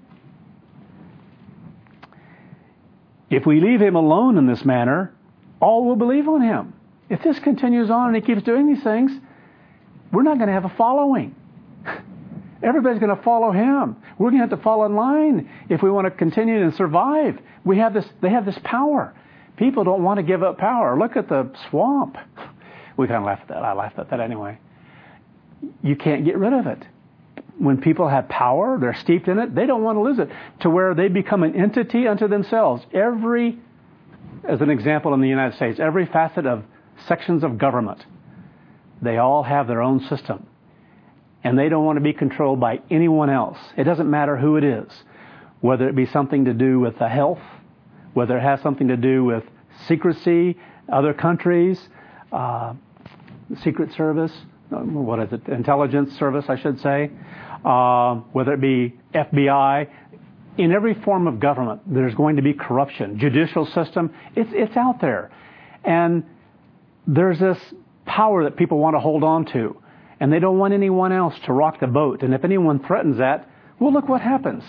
If we leave him alone in this manner, all will believe on him. If this continues on and he keeps doing these things, we're not going to have a following. Everybody's going to follow him. We're going to have to fall in line if we want to continue and survive. We have this. They have this power. People don't want to give up power. Look at the swamp. We kind of laugh at that. I laughed at that anyway. You can't get rid of it. When people have power, they're steeped in it, they don't want to lose it, to where they become an entity unto themselves. Every, as an example in the United States, every facet of sections of government, they all have their own system. And they don't want to be controlled by anyone else. It doesn't matter who it is. Whether it be something to do with the health, whether it has something to do with secrecy, other countries, uh, Secret Service, what is it, Intelligence Service, I should say, uh, whether it be F B I. In every form of government, there's going to be corruption. Judicial system, it's it's out there. And there's this power that people want to hold on to. And they don't want anyone else to rock the boat. And if anyone threatens that, well, look what happens.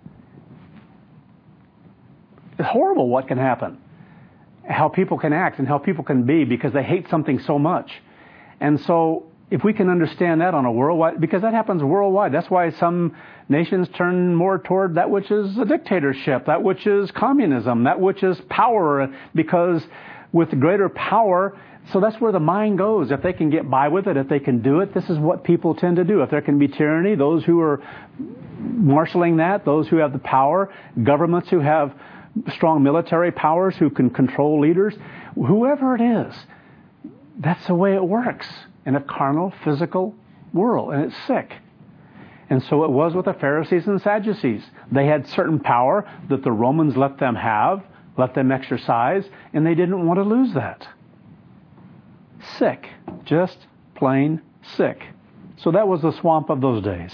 It's horrible what can happen. How people can act and how people can be because they hate something so much. And so if we can understand that on a worldwide, because that happens worldwide. That's why some nations turn more toward that which is a dictatorship, that which is communism, that which is power, because with greater power, so that's where the mind goes. If they can get by with it, if they can do it, this is what people tend to do. If there can be tyranny, those who are marshaling that, those who have the power, governments who have strong military powers, who can control leaders, whoever it is, that's the way it works in a carnal, physical world, and it's sick. And so it was with the Pharisees and Sadducees. They had certain power that the Romans let them have, let them exercise, and they didn't want to lose that. Sick. Just plain sick. So that was the swamp of those days.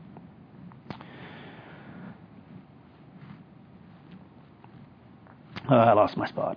Uh, I lost my spot.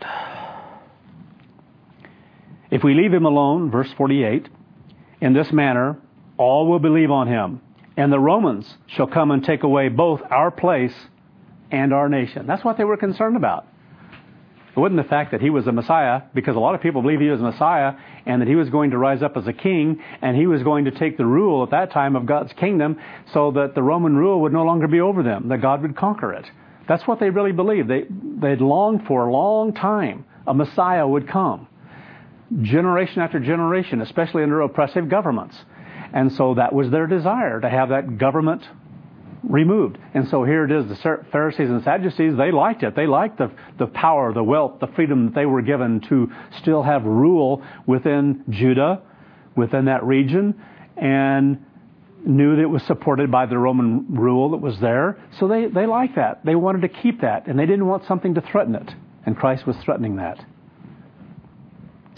If we leave him alone, verse forty-eight, in this manner, all will believe on him, and the Romans shall come and take away both our place and our nation. That's what they were concerned about. It wasn't the fact that he was a Messiah, because a lot of people believe he was a Messiah, and that he was going to rise up as a king, and he was going to take the rule at that time of God's kingdom, so that the Roman rule would no longer be over them, that God would conquer it. That's what they really believed. They, they'd longed for a long time a Messiah would come. Generation after generation, especially under oppressive governments. And so that was their desire, to have that government removed. And so here it is, the Pharisees and Sadducees, they liked it. They liked the, the power, the wealth, the freedom that they were given to still have rule within Judah, within that region, and knew that it was supported by the Roman rule that was there. So they, they liked that. They wanted to keep that, and they didn't want something to threaten it. And Christ was threatening that.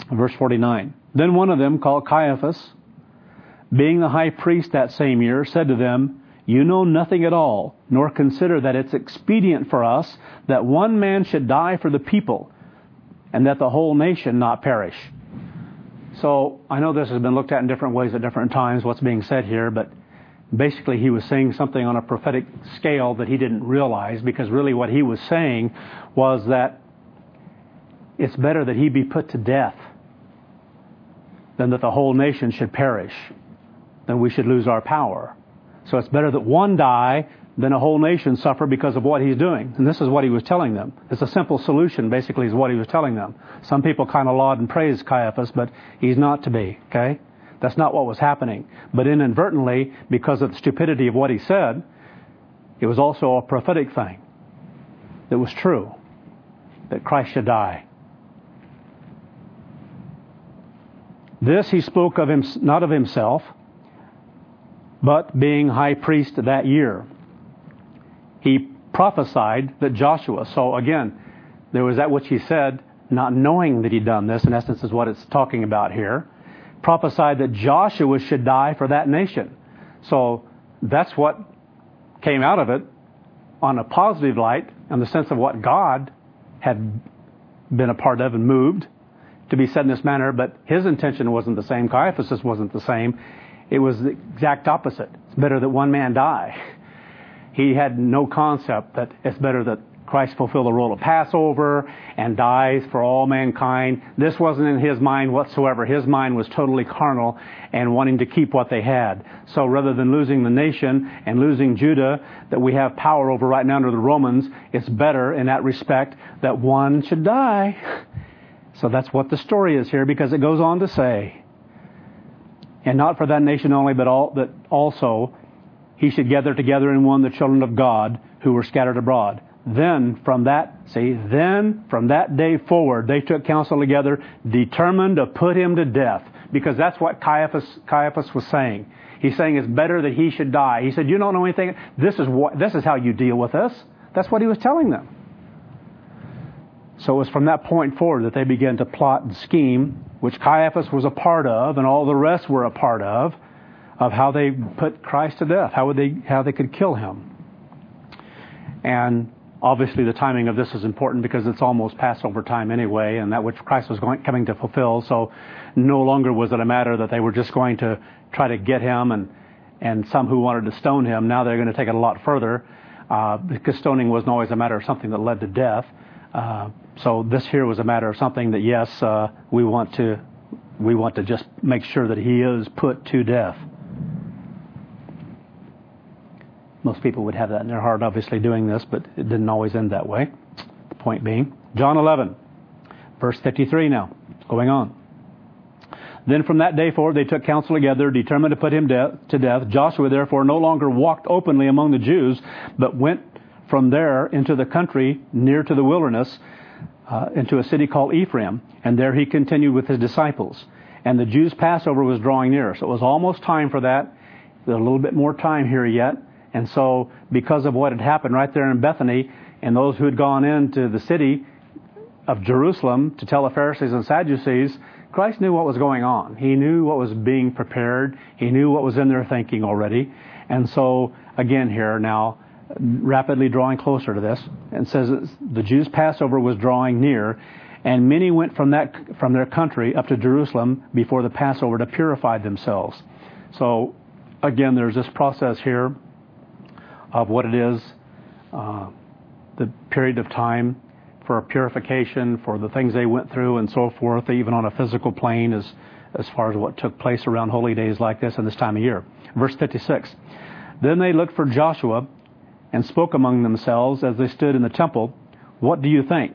Verse forty-nine. Then one of them, called Caiaphas, being the high priest that same year, said to them, "You know nothing at all, nor consider that it's expedient for us that one man should die for the people, and that the whole nation not perish." So I know this has been looked at in different ways at different times, what's being said here, but basically he was saying something on a prophetic scale that he didn't realize, because really what he was saying was that it's better that he be put to death than that the whole nation should perish, than we should lose our power. So it's better that one die than a whole nation suffer because of what he's doing. And this is what he was telling them. It's a simple solution, basically, is what he was telling them. Some people kind of laud and praise Caiaphas, but he's not to be, okay? That's not what was happening. But inadvertently, because of the stupidity of what he said, it was also a prophetic thing that was true, that Christ should die. This he spoke of him, not of himself, but being high priest that year. He prophesied that Joshua, so again, there was that which he said, not knowing that he'd done this, in essence is what it's talking about here, prophesied that Joshua should die for that nation. So that's what came out of it on a positive light, in the sense of what God had been a part of and moved to be said in this manner, but his intention wasn't the same. Caiaphas' wasn't the same. It was the exact opposite. It's better that one man die. He had no concept that it's better that Christ fulfill the role of Passover and dies for all mankind. This wasn't in his mind whatsoever. His mind was totally carnal and wanting to keep what they had. So rather than losing the nation and losing Judah that we have power over right now under the Romans, it's better in that respect that one should die. So that's what the story is here, because it goes on to say, and not for that nation only, but all, that also he should gather together in one the children of God who were scattered abroad. Then from that, see, then from that day forward, they took counsel together, determined to put him to death. Because that's what Caiaphas, Caiaphas was saying. He's saying it's better that he should die. He said, you don't know anything. This is what, this is how you deal with this. That's what he was telling them. So it was from that point forward that they began to plot and scheme, which Caiaphas was a part of, and all the rest were a part of, of how they put Christ to death, how would they, how they could kill him. And obviously the timing of this is important because it's almost Passover time anyway, and that which Christ was going, coming to fulfill. So no longer was it a matter that they were just going to try to get him, and, and some who wanted to stone him. Now they're going to take it a lot further, uh, because stoning wasn't always a matter of something that led to death. Uh, so this here was a matter of something that, yes, uh, we want to we want to just make sure that he is put to death. Most people would have that in their heart, obviously, doing this, but it didn't always end that way. The point being, John eleven, verse fifty-three now, going on. Then from that day forward they took counsel together, determined to put him de- to death. Joshua therefore no longer walked openly among the Jews, but went from there into the country near to the wilderness, uh, into a city called Ephraim, and there he continued with his disciples. And the Jews' Passover was drawing near, so it was almost time for that. There's a little bit more time here yet. And so because of what had happened right there in Bethany, and those who had gone into the city of Jerusalem to tell the Pharisees and Sadducees, Christ knew what was going on. He knew what was being prepared. He knew what was in their thinking already. And so again here now, rapidly drawing closer to this, and says the Jews' Passover was drawing near, and many went from that from their country up to Jerusalem before the Passover to purify themselves. So again, there's this process here of what it is, uh, the period of time for purification, for the things they went through and so forth, even on a physical plane, as as far as what took place around holy days like this and this time of year. Verse fifty-six. Then they looked for Joshua and spoke among themselves as they stood in the temple, "What do you think?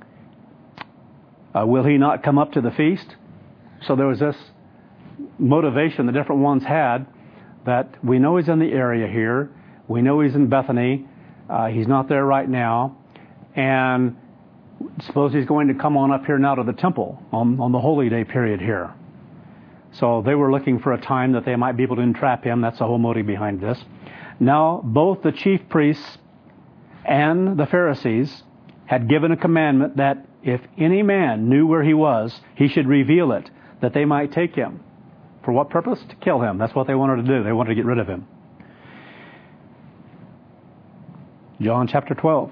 Uh, will he not come up to the feast?" So there was this motivation the different ones had, that we know he's in the area here. We know he's in Bethany. Uh, he's not there right now. And suppose he's going to come on up here now to the temple on, on the holy day period here. So they were looking for a time that they might be able to entrap him. That's the whole motive behind this. Now, both the chief priests and the Pharisees had given a commandment that if any man knew where he was, he should reveal it, that they might take him. For what purpose? To kill him. That's what they wanted to do. They wanted to get rid of him. John chapter twelve.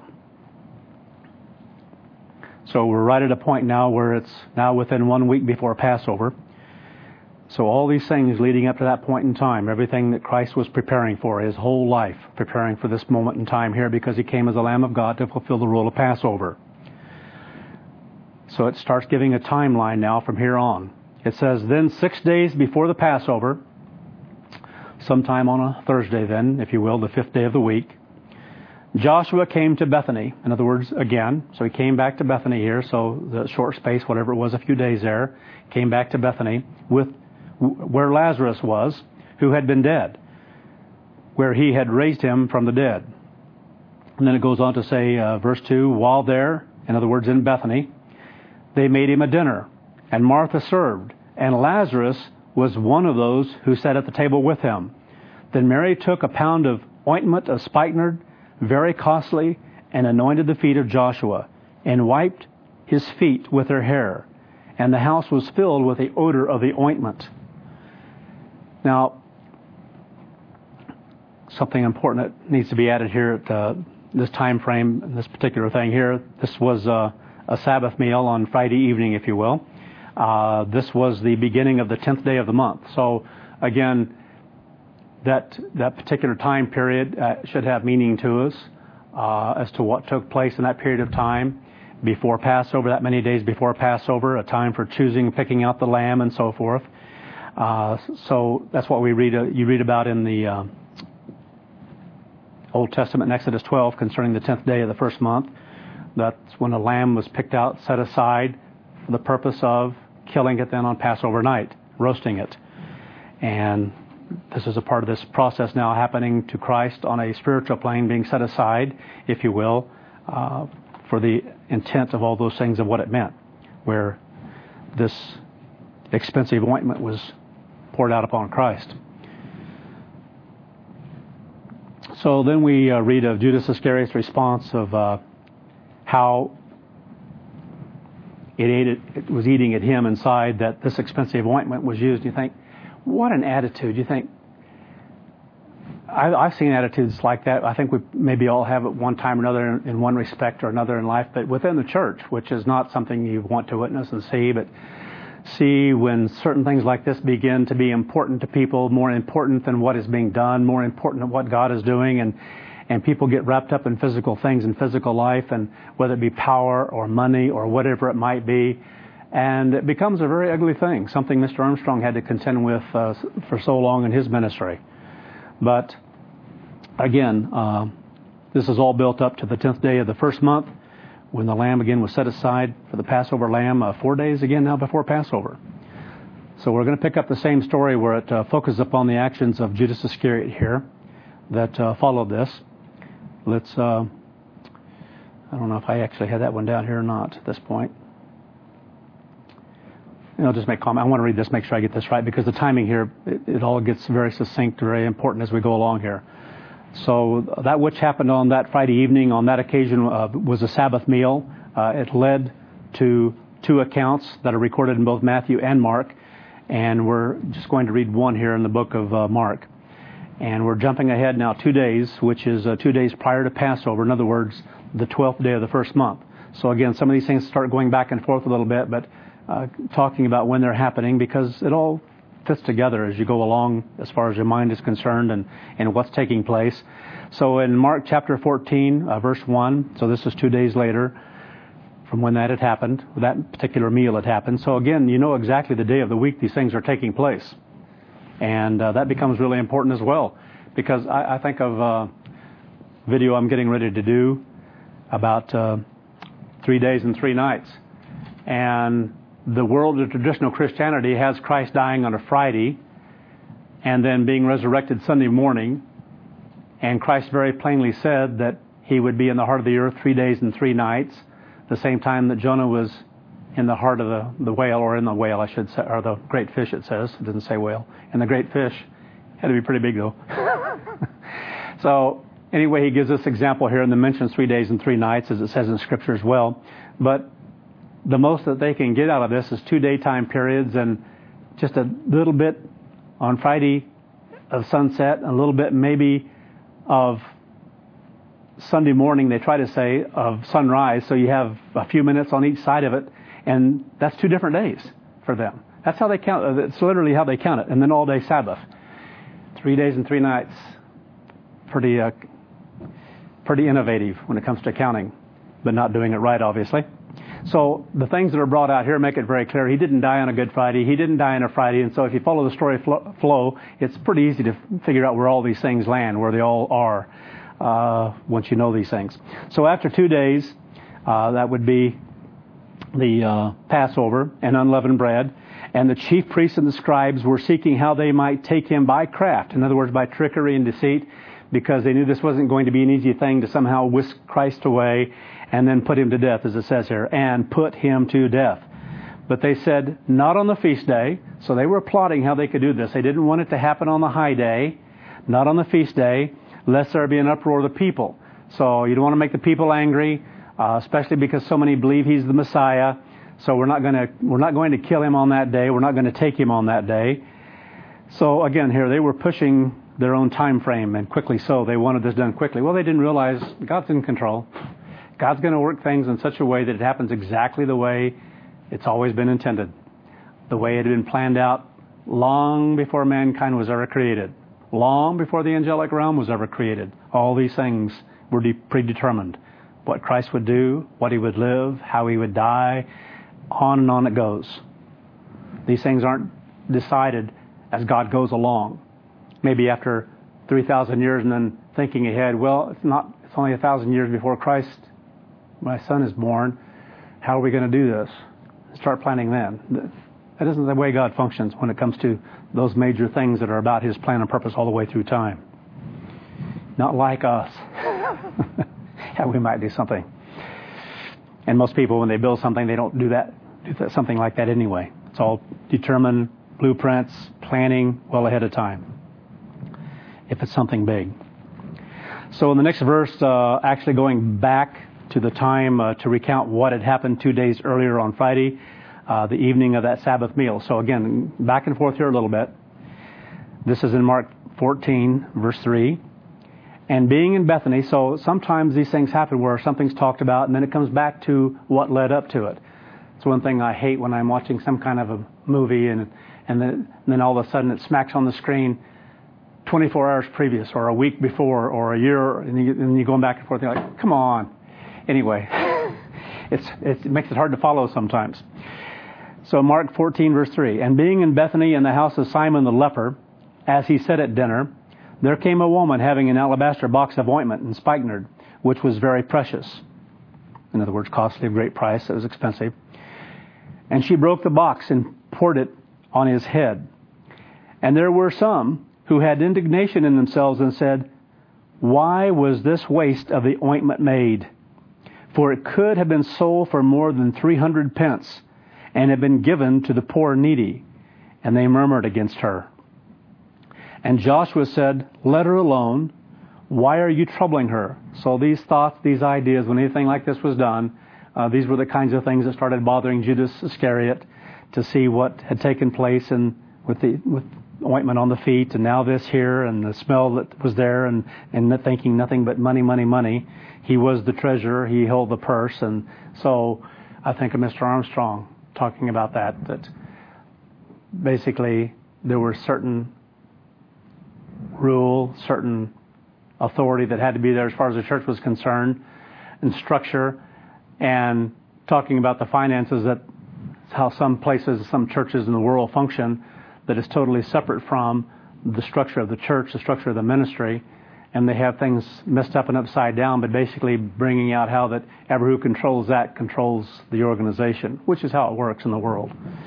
So we're right at a point now where it's now within one week before Passover. So all these things leading up to that point in time, everything that Christ was preparing for, his whole life, preparing for this moment in time here because he came as the Lamb of God to fulfill the rule of Passover. So it starts giving a timeline now from here on. It says, then six days before the Passover, sometime on a Thursday then, if you will, the fifth day of the week, Joshua came to Bethany. In other words, again, so he came back to Bethany here, so the short space, whatever it was, a few days there, came back to Bethany with where Lazarus was, who had been dead, where he had raised him from the dead. And then it goes on to say, uh, verse two, while there, in other words, in Bethany, they made him a dinner, and Martha served, and Lazarus was one of those who sat at the table with him. Then Mary took a pound of ointment of spikenard, very costly, and anointed the feet of Joshua, and wiped his feet with her hair. And the house was filled with the odor of the ointment. Now, something important that needs to be added here at uh, this time frame, this particular thing here. This was uh, a Sabbath meal on Friday evening, if you will. Uh, this was the beginning of the tenth day of the month. So, again, that that particular time period uh, should have meaning to us uh, as to what took place in that period of time before Passover, that many days before Passover, a time for choosing, picking out the lamb, and so forth. Uh, so that's what we read. Uh, you read about in the uh, Old Testament in Exodus twelve concerning the tenth day of the first month. That's when a lamb was picked out, set aside for the purpose of killing it then on Passover night, roasting it. And this is a part of this process now happening to Christ on a spiritual plane, being set aside, if you will, uh, for the intent of all those things of what it meant, where this expensive ointment was poured out upon Christ. So then we uh, read of Judas Iscariot's response of uh, how it, ate it, it was eating at him inside, that this expensive ointment was used. You think, what an attitude. You think, I, I've seen attitudes like that. I think we maybe all have at one time or another in, in one respect or another in life, but within the church, which is not something you want to witness and see, but see when certain things like this begin to be important to people, more important than what is being done, more important than what God is doing, and and people get wrapped up in physical things in physical life, and whether it be power or money or whatever it might be, and it becomes a very ugly thing, something Mister Armstrong had to contend with uh, for so long in his ministry. But again, uh, this is all built up to the tenth day of the first month, when the lamb again was set aside for the Passover lamb, uh, four days again now before Passover. So we're going to pick up the same story where it uh, focuses upon the actions of Judas Iscariot here that uh, followed this. Let's, uh, I don't know if I actually had that one down here or not at this point. And I'll just make comment. I want to read this, make sure I get this right, because the timing here, it, it all gets very succinct, very important as we go along here. So that which happened on that Friday evening, on that occasion, uh, was a Sabbath meal. Uh, it led to two accounts that are recorded in both Matthew and Mark. And we're just going to read one here in the book of uh, Mark. And we're jumping ahead now two days, which is uh, two days prior to Passover. In other words, the twelfth day of the first month. So again, some of these things start going back and forth a little bit, but uh, talking about when they're happening, because it all fits together as you go along as far as your mind is concerned and, and what's taking place. So in Mark chapter fourteen, uh, verse one, so this is two days later from when that had happened, that particular meal had happened. So again, you know exactly the day of the week these things are taking place. And uh, that becomes really important as well, because I, I think of a video I'm getting ready to do about uh, three days and three nights. And the world of traditional Christianity has Christ dying on a Friday and then being resurrected Sunday morning. And Christ very plainly said that he would be in the heart of the earth three days and three nights, the same time that Jonah was in the heart of the, the whale, or in the whale, I should say, or the great fish, it says. It doesn't say whale. And the great fish had to be pretty big, though. So anyway, he gives this example here and then mentions three days and three nights, as it says in Scripture as well. But the most that they can get out of this is two daytime periods and just a little bit on Friday of sunset, and a little bit maybe of Sunday morning, they try to say, of sunrise. So you have a few minutes on each side of it, and that's two different days for them. That's how they count. It's literally how they count it. And then all day Sabbath. Three days and three nights. Pretty, uh, pretty innovative when it comes to counting, but not doing it right, obviously. So the things that are brought out here make it very clear. He didn't die on a Good Friday. He didn't die on a Friday. And so if you follow the story flow, it's pretty easy to figure out where all these things land, where they all are, uh, once you know these things. So after two days, uh, that would be the uh, Passover and unleavened bread. And the chief priests and the scribes were seeking how they might take him by craft. In other words, by trickery and deceit, because they knew this wasn't going to be an easy thing to somehow whisk Christ away and then put him to death, as it says here, and put him to death. But they said, not on the feast day. So they were plotting how they could do this. They didn't want it to happen on the high day, not on the feast day, lest there be an uproar of the people. So you don't want to make the people angry, uh, especially because so many believe he's the Messiah. So we're not going to we're not going to kill him on that day. We're not going to take him on that day. So again, here they were pushing their own time frame, and quickly so. They wanted this done quickly. Well, they didn't realize God's in control. God's going to work things in such a way that it happens exactly the way it's always been intended, the way it had been planned out long before mankind was ever created, long before the angelic realm was ever created. All these things were de- predetermined. What Christ would do, what he would live, how he would die, on and on it goes. These things aren't decided as God goes along. Maybe after three thousand years and then thinking ahead, well, it's not. It's only a thousand years before Christ, my son, is born. How are we going to do this? Start planning then. That isn't the way God functions when it comes to those major things that are about his plan and purpose all the way through time. Not like us. How we might do something. And most people, when they build something, they don't do that, do that, something like that anyway. It's all determined, blueprints, planning well ahead of time, if it's something big. So in the next verse, uh, actually going back to the time uh, to recount what had happened two days earlier on Friday, uh, the evening of that Sabbath meal. So again, back and forth here a little bit. This is in Mark fourteen, verse three. And being in Bethany, so sometimes these things happen where something's talked about and then it comes back to what led up to it. It's one thing I hate when I'm watching some kind of a movie and and then, and then all of a sudden it smacks on the screen twenty-four hours previous or a week before or a year, and, you, and you're going back and forth. You're like, come on. Anyway, it's, it's, it makes it hard to follow sometimes. So Mark fourteen, verse three. And being in Bethany in the house of Simon the leper, as he sat at dinner, there came a woman having an alabaster box of ointment and spikenard, which was very precious. In other words, costly, of great price. It was expensive. And she broke the box and poured it on his head. And there were some who had indignation in themselves and said, why was this waste of the ointment made? For it could have been sold for more than three hundred pence and have been given to the poor and needy. And they murmured against her. And Joshua said, let her alone. Why are you troubling her? So these thoughts, these ideas, when anything like this was done, uh, these were the kinds of things that started bothering Judas Iscariot, to see what had taken place and with the with ointment on the feet, and now this here, and the smell that was there, and, and thinking nothing but money, money, money. He was the treasurer. He held the purse. And so I think of Mister Armstrong talking about that, that basically there were certain rule, certain authority that had to be there as far as the church was concerned, and structure, and talking about the finances, that how some places, some churches in the world function, that is totally separate from the structure of the church, the structure of the ministry, and they have things messed up and upside down, but basically bringing out how that ever who controls that controls the organization, which is how it works in the world.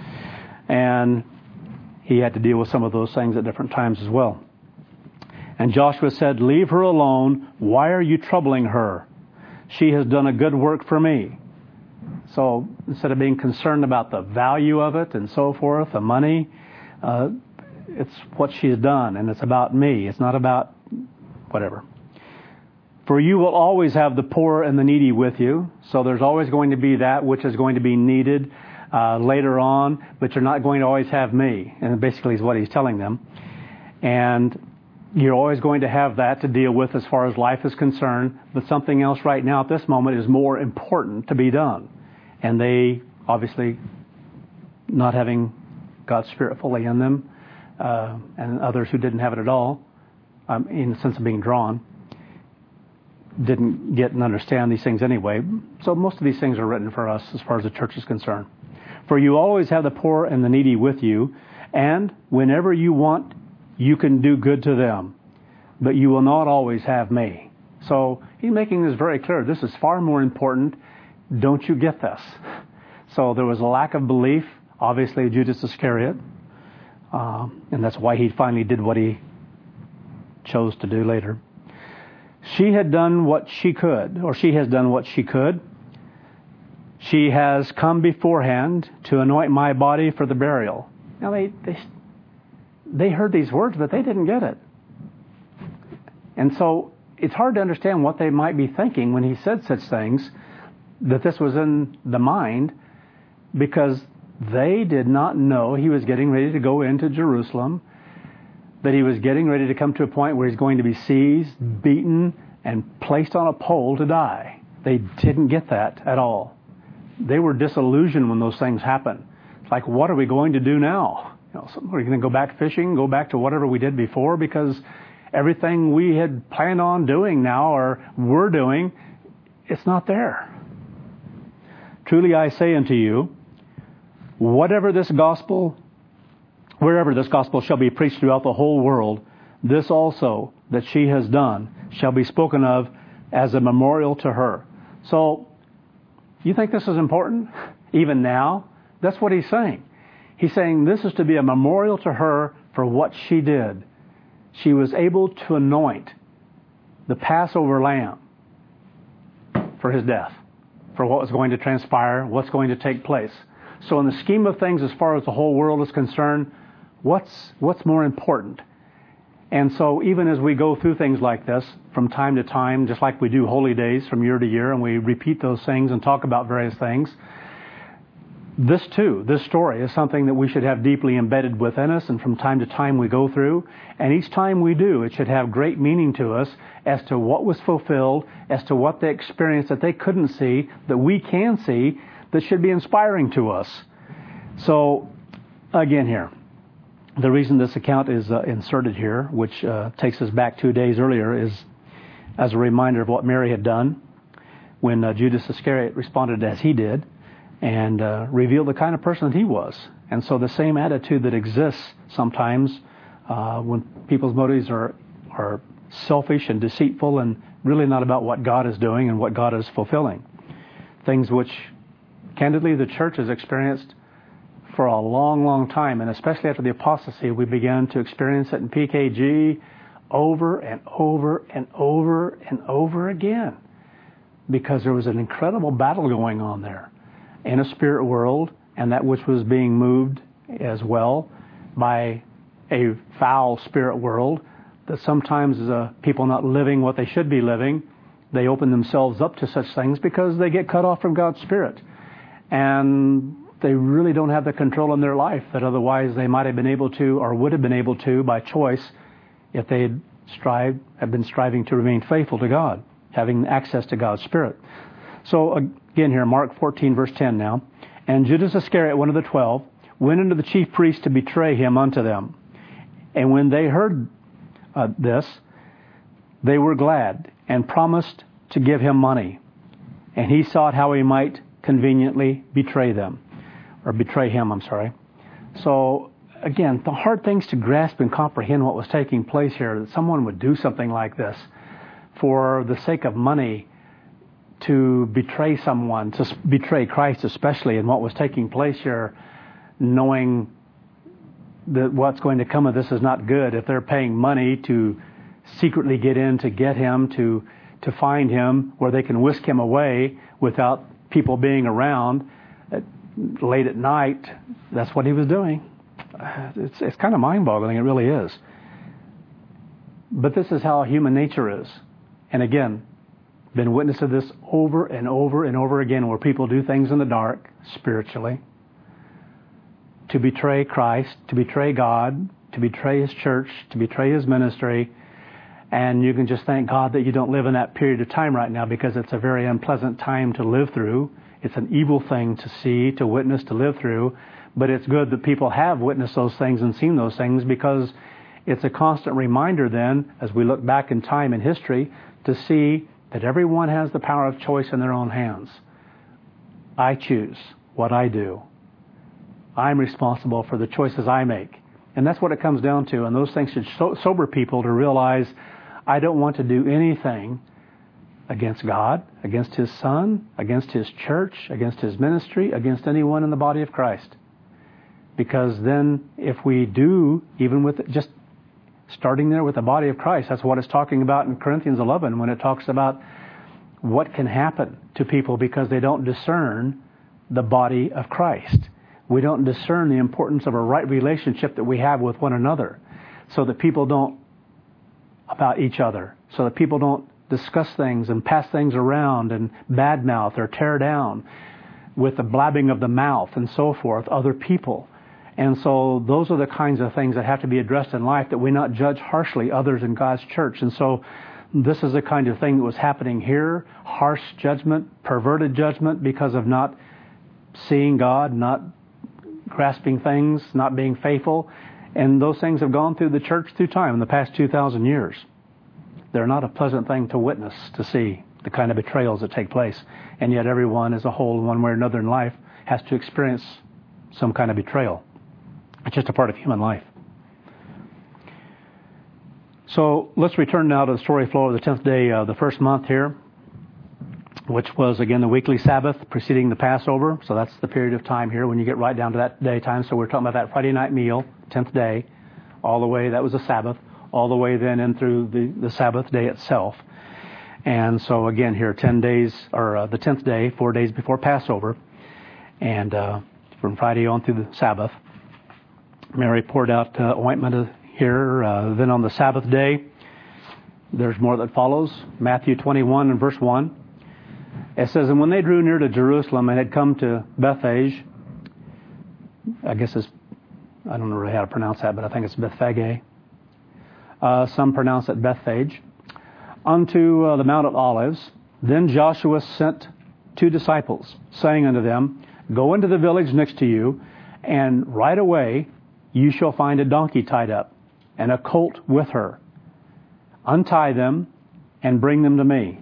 And he had to deal with some of those things at different times as well. And Joshua said, leave her alone. Why are you troubling her? She has done a good work for me. So instead of being concerned about the value of it and so forth, the money, uh, it's what she's done, and it's about me. It's not about whatever. For you will always have the poor and the needy with you. So there's always going to be that which is going to be needed uh, later on, but you're not going to always have me. And basically is what he's telling them. And you're always going to have that to deal with as far as life is concerned. But something else right now at this moment is more important to be done. And they, obviously, not having God's Spirit fully in them, uh, and others who didn't have it at all, um, in the sense of being drawn, didn't get and understand these things anyway. So most of these things are written for us as far as the church is concerned. For you always have the poor and the needy with you, and whenever you want, you can do good to them, but you will not always have me. So he's making this very clear. This is far more important. Don't you get this? So there was a lack of belief, obviously, Judas Iscariot, um, and that's why he finally did what he chose to do later. She had done what she could, or she has done what she could. She has come beforehand to anoint my body for the burial. Now, they, they, they heard these words, but they didn't get it. And so it's hard to understand what they might be thinking when he said such things, that this was in the mind, because they did not know he was getting ready to go into Jerusalem, that he was getting ready to come to a point where he's going to be seized, beaten, and placed on a pole to die. They didn't get that at all. They were disillusioned when those things happened. It's like, what are we going to do now? You know, so are we going to go back fishing, go back to whatever we did before? Because everything we had planned on doing now, or were doing, it's not there. Truly I say unto you, whatever this gospel, wherever this gospel shall be preached throughout the whole world, this also that she has done shall be spoken of as a memorial to her. So, you think this is important? Even now? That's what he's saying. He's saying this is to be a memorial to her for what she did. She was able to anoint the Passover lamb for his death, for what was going to transpire, what's going to take place. So in the scheme of things, as far as the whole world is concerned, what's what's more important? And so even as we go through things like this from time to time, just like we do holy days from year to year, and we repeat those things and talk about various things, this too, this story is something that we should have deeply embedded within us, and from time to time we go through. And each time we do, it should have great meaning to us as to what was fulfilled, as to what they experienced that they couldn't see, that we can see, that should be inspiring to us. So, again here, the reason this account is uh, inserted here, which uh, takes us back two days earlier, is as a reminder of what Mary had done when uh, Judas Iscariot responded as he did, and uh, revealed the kind of person that he was. And so the same attitude that exists sometimes uh, when people's motives are are selfish and deceitful and really not about what God is doing and what God is fulfilling. Things which, candidly, the church has experienced for a long, long time, and especially after the apostasy, we began to experience it in P K G over and over and over and over again, because there was an incredible battle going on there in a spirit world, and that which was being moved as well by a foul spirit world, that sometimes uh, people not living what they should be living, they open themselves up to such things because they get cut off from God's Spirit. And they really don't have the control in their life that otherwise they might have been able to, or would have been able to by choice, if they had strived, have been striving to remain faithful to God, having access to God's Spirit. So again here, Mark fourteen, verse ten now. And Judas Iscariot, one of the twelve, went unto the chief priests to betray him unto them. And when they heard uh, this, they were glad and promised to give him money. And he sought how he might conveniently betray them. Or betray him, I'm sorry. So, again, the hard things to grasp and comprehend what was taking place here, that someone would do something like this for the sake of money, to betray someone, to betray Christ especially, and what was taking place here, knowing that what's going to come of this is not good. If they're paying money to secretly get in to get him, to to find him, where they can whisk him away without people being around, at, late at night, that's what he was doing. It's, it's kind of mind-boggling, it really is. But this is how human nature is. And again, been witness to this over and over and over again, where people do things in the dark, spiritually, to betray Christ, to betray God, to betray His church, to betray His ministry. And you can just thank God that you don't live in that period of time right now, because it's a very unpleasant time to live through. It's an evil thing to see, to witness, to live through. But it's good that people have witnessed those things and seen those things, because it's a constant reminder then, as we look back in time and history, to see that everyone has the power of choice in their own hands. I choose what I do. I'm responsible for the choices I make. And that's what it comes down to. And those things should so- sober people to realize, I don't want to do anything against God, against His Son, against His church, against His ministry, against anyone in the body of Christ. Because then if we do, even with just starting there with the body of Christ, that's what it's talking about in Corinthians eleven, when it talks about what can happen to people because they don't discern the body of Christ. We don't discern the importance of a right relationship that we have with one another, so that people don't, about each other, so that people don't discuss things and pass things around and badmouth or tear down with the blabbing of the mouth and so forth other people. And so those are the kinds of things that have to be addressed in life, that we not judge harshly others in God's church. And so this is the kind of thing that was happening here, harsh judgment, perverted judgment, because of not seeing God, not grasping things, not being faithful. And those things have gone through the church through time in the past two thousand years. They're not a pleasant thing to witness, to see the kind of betrayals that take place. And yet everyone as a whole, one way or another in life, has to experience some kind of betrayal. It's just a part of human life. So let's return now to the story flow of the tenth day of the first month here, which was, again, the weekly Sabbath preceding the Passover. So that's the period of time here when you get right down to that day time. So we're talking about that Friday night meal, tenth day, all the way, that was a Sabbath, all the way then in through the, the Sabbath day itself. And so again here, ten days, or uh, the tenth day, four days before Passover, and uh, from Friday on through the Sabbath, Mary poured out uh, ointment here. Uh, then on the Sabbath day, there's more that follows. Matthew twenty-one and verse one. It says, and when they drew near to Jerusalem and had come to Bethphage, I guess it's, I don't know really how to pronounce that, but I think it's Bethphage. Uh, some pronounce it Bethphage. Unto uh, the Mount of Olives, then Joshua sent two disciples, saying unto them, go into the village next to you, and right away you shall find a donkey tied up, and a colt with her. Untie them, and bring them to me.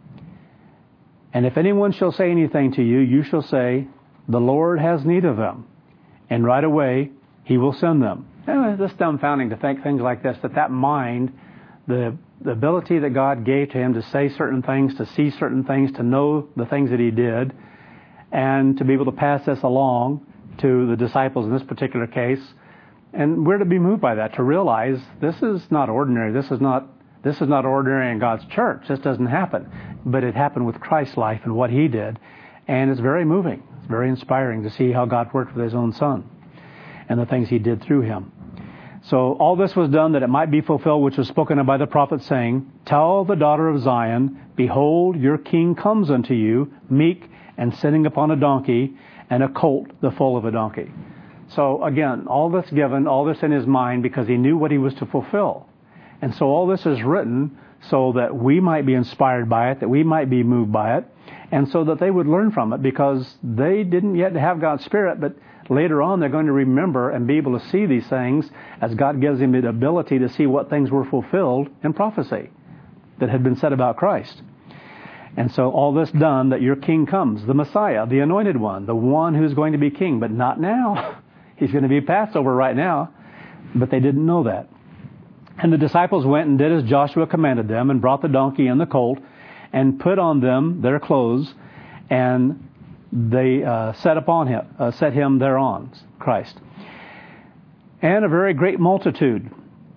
And if anyone shall say anything to you, you shall say, the Lord has need of them. And right away He will send them. And it's dumbfounding to think things like this, that that mind, the, the ability that God gave to him to say certain things, to see certain things, to know the things that he did, and to be able to pass this along to the disciples in this particular case. And we're to be moved by that, to realize this is not ordinary. This is not this is not ordinary in God's church. This doesn't happen. But it happened with Christ's life and what He did. And it's very moving. It's very inspiring to see how God worked with His own Son and the things He did through Him. So all this was done that it might be fulfilled, which was spoken of by the prophet, saying, tell the daughter of Zion, behold, your king comes unto you, meek and sitting upon a donkey, and a colt the foal of a donkey. So again, all this given, all this in His mind, because He knew what He was to fulfill. And so all this is written so that we might be inspired by it, that we might be moved by it, and so that they would learn from it, because they didn't yet have God's Spirit, but later on they're going to remember and be able to see these things as God gives them the ability to see what things were fulfilled in prophecy that had been said about Christ. And so all this done, that your king comes, the Messiah, the anointed one, the one who's going to be king, but not now. He's going to be Passover right now, but they didn't know that. And the disciples went and did as Joshua commanded them, and brought the donkey and the colt, and put on them their clothes, and they uh, set upon him, uh, set him thereon, Christ. And a very great multitude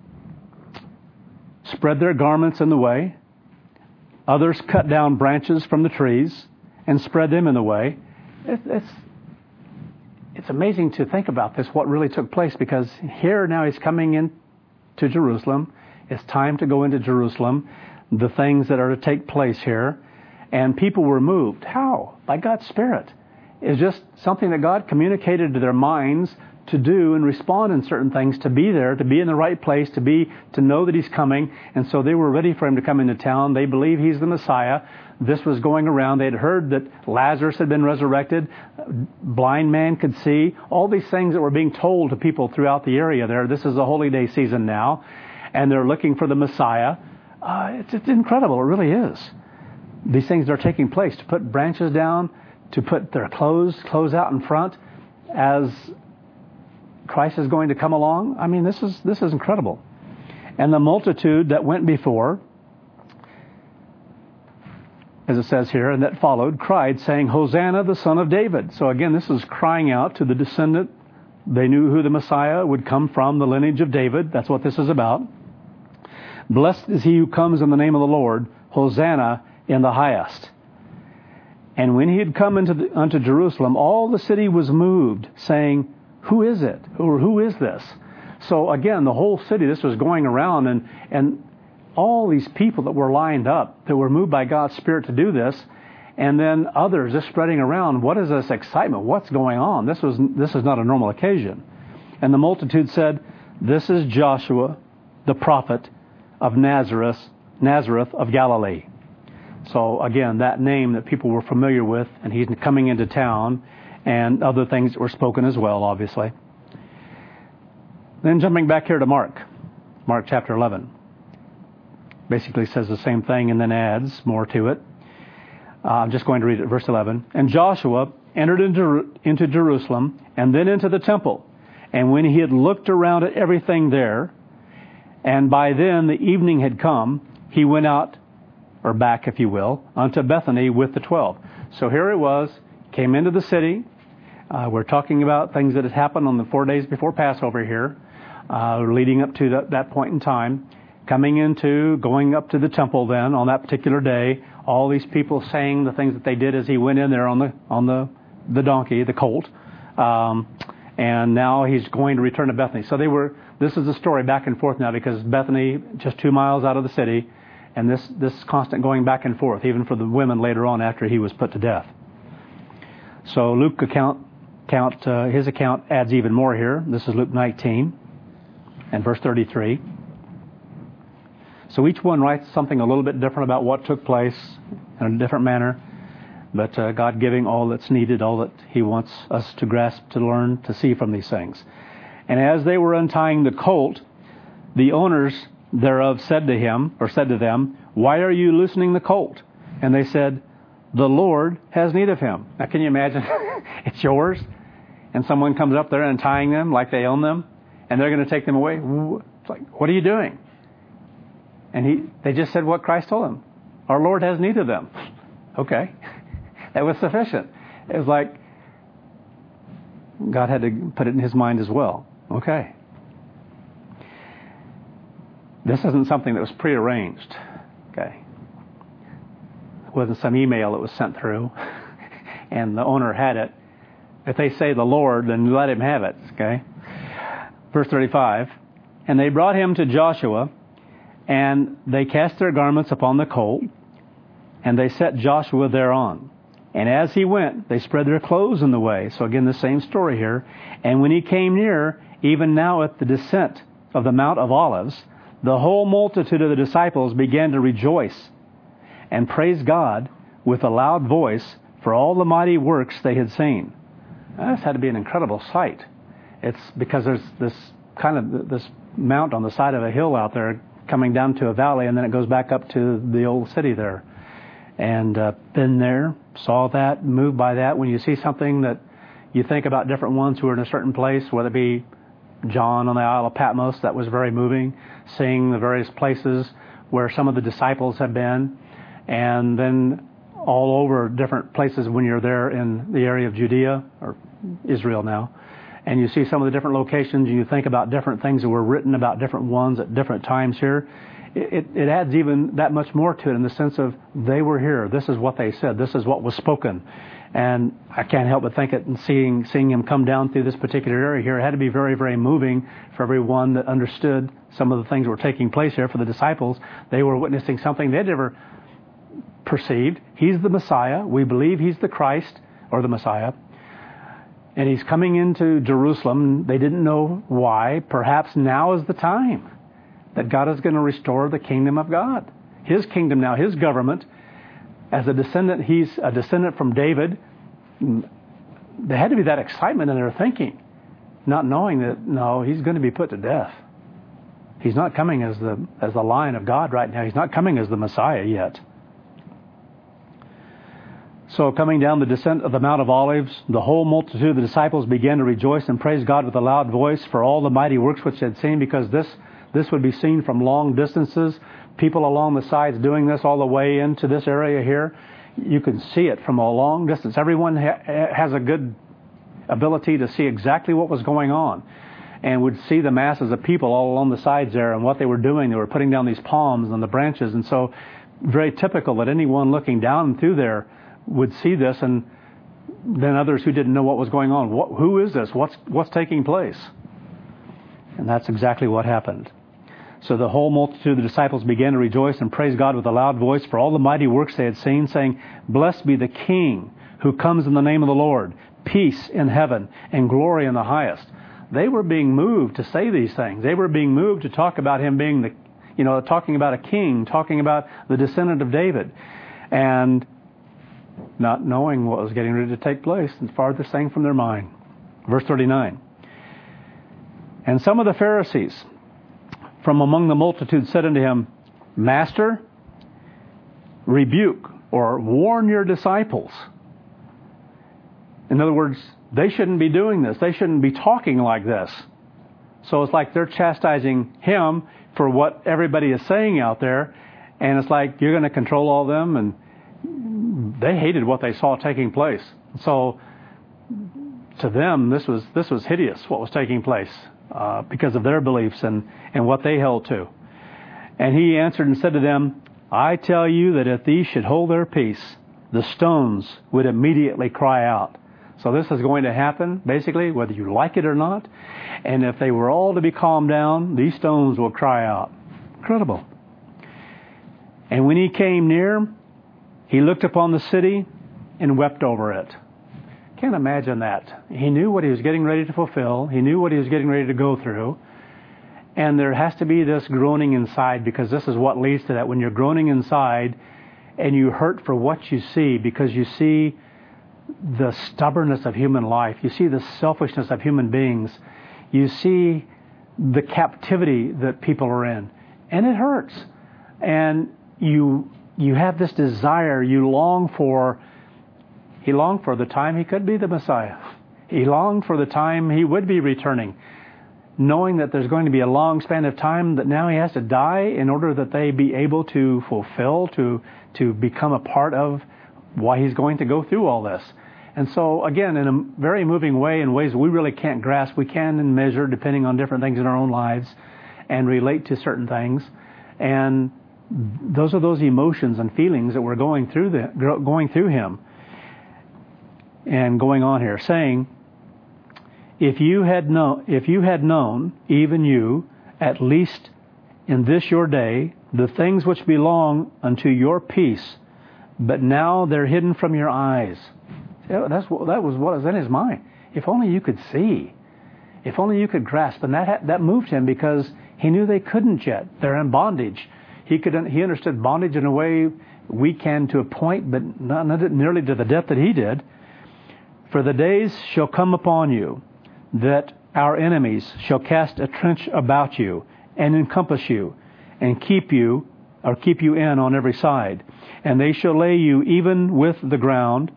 spread their garments in the way. Others cut down branches from the trees and spread them in the way. It, it's it's amazing to think about this, what really took place, because here now He's coming in to Jerusalem. It's time to go into Jerusalem, the things that are to take place here. and people were moved. How? By God's Spirit. It's just something that God communicated to their minds to do and respond in certain things, to be there, to be in the right place, to be, to know that He's coming. And so they were ready for Him to come into town. They believe He's the Messiah. This was going around. They'd heard that Lazarus had been resurrected. Blind man could see. All these things that were being told to people throughout the area there. This is the holy day season now. And they're looking for the Messiah. Uh, it's, it's incredible. It really is. These things are taking place. To put branches down, to put their clothes, clothes out in front as Christ is going to come along. I mean, this is this is incredible. And the multitude that went before, as it says here, and that followed, cried, saying, Hosanna, the Son of David. So again, this is crying out to the descendant. They knew who the Messiah would come from, the lineage of David. That's what this is about. Blessed is he who comes in the name of the Lord. Hosanna in the highest. And when he had come into the, unto Jerusalem, all the city was moved, saying, who is it? Or who is this? So again, the whole city, this was going around, and, and all these people that were lined up, that were moved by God's Spirit to do this, and then others just spreading around. What is this excitement? What's going on? This was this is not a normal occasion. And the multitude said, this is Joshua, the prophet of Nazareth, Nazareth of Galilee. So again, that name that people were familiar with, and he's coming into town, and other things that were spoken as well, obviously. Then jumping back here to Mark, Mark chapter eleven. Basically says the same thing and then adds more to it. Uh, I'm just going to read it, verse eleven. And Joshua entered into, into Jerusalem and then into the temple. And when he had looked around at everything there, and by then the evening had come, he went out, or back, if you will, unto Bethany with the twelve. So here it was, came into the city. Uh, we're talking about things that had happened on the four days before Passover here, uh, leading up to that, that point in time. Coming into, going up to the temple then on that particular day. All these people saying the things that they did as he went in there on the on the, the donkey, the colt. Um, and now he's going to return to Bethany. So they were, this is the story back and forth now, because Bethany, just two miles out of the city, and this, this constant going back and forth, even for the women later on after he was put to death. So Luke account, count, uh, his account adds even more here. This is Luke nineteen and verse thirty-three. So each one writes something a little bit different about what took place in a different manner, but uh, God giving all that's needed, all that He wants us to grasp, to learn, to see from these things. And as they were untying the colt, the owners thereof said to him, or said to them, why are you loosening the colt? And they said, the Lord has need of him. Now can you imagine? It's yours, and someone comes up there and tying them like they own them, and they're going to take them away. It's like, what are you doing? And he, they just said what Christ told them. Our Lord has need of them. Okay. That was sufficient. It was like God had to put it in his mind as well. Okay. This isn't something that was prearranged. Okay. It wasn't some email that was sent through and the owner had it. If they say the Lord, then let him have it. Okay. Verse thirty-five. And they brought him to Joshua, and they cast their garments upon the colt, and they set Joshua thereon. And as he went, they spread their clothes in the way. So again, the same story here. And when he came near, even now at the descent of the Mount of Olives, the whole multitude of the disciples began to rejoice and praise God with a loud voice for all the mighty works they had seen. Now, this had to be an incredible sight. It's because there's this kind of this mount on the side of a hill out there coming down to a valley, and then it goes back up to the old city there. And uh, been there, saw that, moved by that. When you see something that you think about different ones who are in a certain place, whether it be John on the Isle of Patmos, that was very moving, seeing the various places where some of the disciples have been, and then all over different places when you're there in the area of Judea, or Israel now, and you see some of the different locations, and you think about different things that were written about different ones at different times here. It, it adds even that much more to it in the sense of they were here. This is what they said. This is what was spoken. And I can't help but think it and seeing seeing him come down through this particular area here, it had to be very, very moving for everyone that understood some of the things that were taking place here. For the disciples, they were witnessing something they'd never perceived. He's the Messiah. We believe he's the Christ or the Messiah. And he's coming into Jerusalem. They didn't know why. Perhaps now is the time that God is going to restore the kingdom of God. His kingdom now, his government. As a descendant, he's a descendant from David. There had to be that excitement in their thinking, not knowing that, no, he's going to be put to death. He's not coming as the as the Lion of God right now. He's not coming as the Messiah yet. So coming down the descent of the Mount of Olives, the whole multitude of the disciples began to rejoice and praise God with a loud voice for all the mighty works which they had seen, because this, this would be seen from long distances. People along the sides doing this all the way into this area here. You can see it from a long distance. Everyone ha- has a good ability to see exactly what was going on, and would see the masses of people all along the sides there and what they were doing. They were putting down these palms on the branches, and so very typical that anyone looking down through there would see this, and then others who didn't know what was going on. What, who is this? What's what's taking place? And that's exactly what happened. So the whole multitude of the disciples began to rejoice and praise God with a loud voice for all the mighty works they had seen, saying, "Blessed be the King who comes in the name of the Lord, peace in heaven and glory in the highest." They were being moved to say these things. They were being moved to talk about him being the, you know, talking about a king, talking about the descendant of David, and not knowing what was getting ready to take place, and farthest thing from their mind. Verse thirty-nine. And some of the Pharisees from among the multitude said unto him, "Master, rebuke or warn your disciples." In other words, they shouldn't be doing this. They shouldn't be talking like this. So it's like they're chastising him for what everybody is saying out there. And it's like, you're going to control all them. And they hated what they saw taking place. So to them, this was this was hideous, what was taking place, uh, because of their beliefs and, and what they held to. And he answered and said to them, "I tell you that if these should hold their peace, the stones would immediately cry out." So this is going to happen, basically, whether you like it or not. And if they were all to be calmed down, these stones will cry out. Incredible. And when he came near, he looked upon the city and wept over it. Can't imagine that. He knew what he was getting ready to fulfill. He knew what he was getting ready to go through. And there has to be this groaning inside, because this is what leads to that. When you're groaning inside and you hurt for what you see, because you see the stubbornness of human life. You see the selfishness of human beings. You see the captivity that people are in. And it hurts. And you you have this desire, you long for, he longed for the time he could be the Messiah. He longed for the time he would be returning, knowing that there's going to be a long span of time that now he has to die in order that they be able to fulfill, to to become a part of why he's going to go through all this. And so, again, in a very moving way, in ways we really can't grasp, we can measure depending on different things in our own lives and relate to certain things. And those are those emotions and feelings that we're going through the, going through him and going on here, saying, if you had known, if you had known, even you, at least in this your day, the things which belong unto your peace, but now they're hidden from your eyes. That's what, that was what was in his mind. If only you could see. If only you could grasp. And that that moved him, because he knew they couldn't yet. They're in bondage. He could he understood bondage in a way we can to a point, but not, not nearly to the depth that he did. For the days shall come upon you that our enemies shall cast a trench about you and encompass you and keep you, or keep you in on every side. And they shall lay you even with the ground,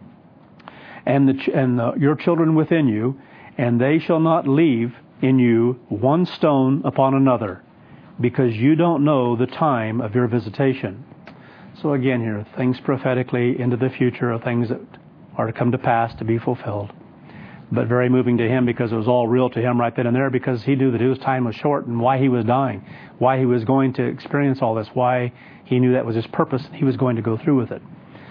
and the, and the, your children within you, and they shall not leave in you one stone upon another, because you don't know the time of your visitation. So again here, things prophetically into the future are things that are to come to pass, to be fulfilled. But very moving to him, because it was all real to him right then and there, because he knew that his time was short and why he was dying, why he was going to experience all this, why he knew that was his purpose, and he was going to go through with it.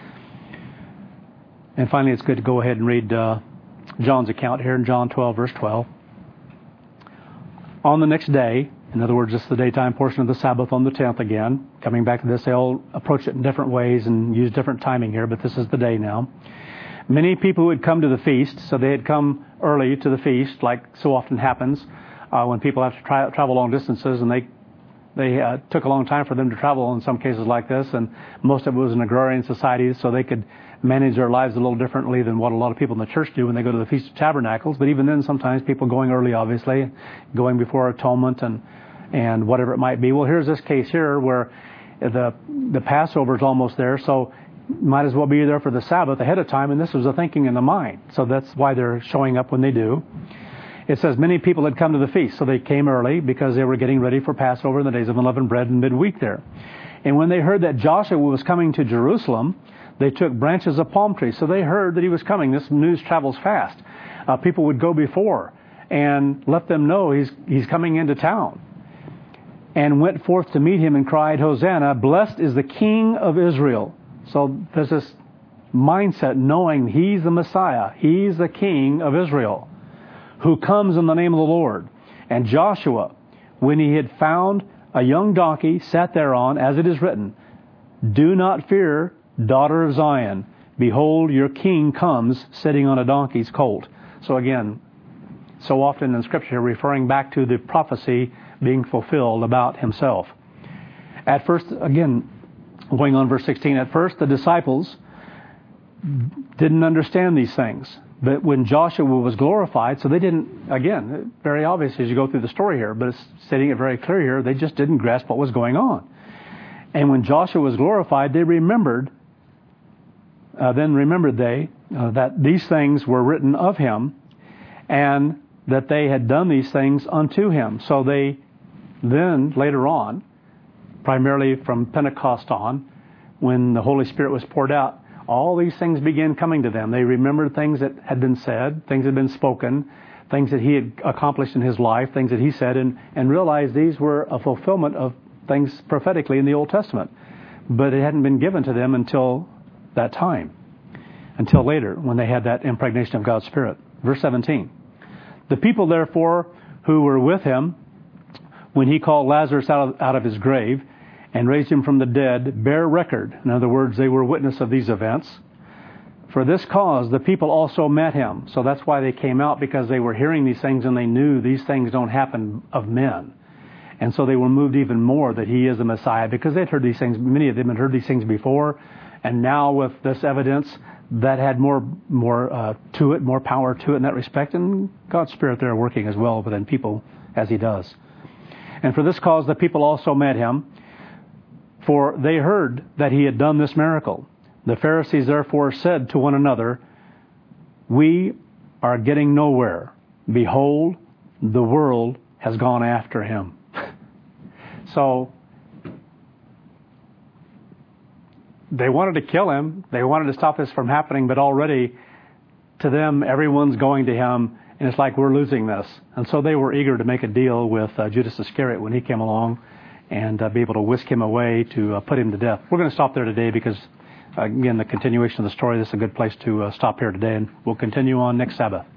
And finally, it's good to go ahead and read uh, John's account here in John twelve, verse twelve. On the next day, In other words, this is the daytime portion of the Sabbath on the tenth again. Coming back to this, they all approach it in different ways and use different timing here, but this is the day now. Many people would come to the feast, so they had come early to the feast, like so often happens uh, when people have to try, travel long distances, and they they uh, took a long time for them to travel in some cases like this, and most of it was an agrarian society, so they could manage their lives a little differently than what a lot of people in the church do when they go to the Feast of Tabernacles. But even then, sometimes people going early, obviously, going before atonement and and whatever it might be. Well, here's this case here where the the Passover is almost there, so might as well be there for the Sabbath ahead of time, and this was a thinking in the mind. So that's why they're showing up when they do. It says many people had come to the feast, so they came early because they were getting ready for Passover in the days of unleavened bread and midweek there. And when they heard that Joshua was coming to Jerusalem, they took branches of palm trees. So they heard that he was coming. This news travels fast. Uh, people would go before and let them know he's he's coming into town. And went forth to meet him and cried, Hosanna, blessed is the King of Israel. So there's this mindset knowing he's the Messiah. He's the King of Israel who comes in the name of the Lord. And Joshua, when he had found a young donkey, sat thereon, as it is written, do not fear, daughter of Zion. Behold, your king comes sitting on a donkey's colt. So again, so often in Scripture, referring back to the prophecy being fulfilled about himself. At first, again, going on verse sixteen, at first the disciples didn't understand these things. But when Joshua was glorified, so they didn't, again, very obvious as you go through the story here, but it's stating it very clear here, they just didn't grasp what was going on. And when Joshua was glorified, they remembered, uh, then remembered they, uh, that these things were written of him, and that they had done these things unto him. So they then, later on, primarily from Pentecost on, when the Holy Spirit was poured out, all these things began coming to them. They remembered things that had been said, things that had been spoken, things that he had accomplished in his life, things that he said, and, and realized these were a fulfillment of things prophetically in the Old Testament. But it hadn't been given to them until that time, until later, when they had that impregnation of God's Spirit. Verse seventeen. The people, therefore, who were with him, when he called Lazarus out of, out of his grave and raised him from the dead, bear record. In other words, they were witness of these events. For this cause, the people also met him. So that's why they came out, because they were hearing these things and they knew these things don't happen of men. And so they were moved even more that he is the Messiah, because they'd heard these things, many of them had heard these things before. And now with this evidence, that had more more uh, to it, more power to it in that respect. And God's Spirit there working as well within people as he does. And for this cause, the people also met him, for they heard that he had done this miracle. The Pharisees therefore said to one another, we are getting nowhere. Behold, the world has gone after him. So they wanted to kill him. They wanted to stop this from happening, but already to them, everyone's going to him, and it's like, we're losing this. And so they were eager to make a deal with uh, Judas Iscariot when he came along and uh, be able to whisk him away to uh, put him to death. We're going to stop there today because, uh, again, the continuation of the story, this is a good place to uh, stop here today, and we'll continue on next Sabbath.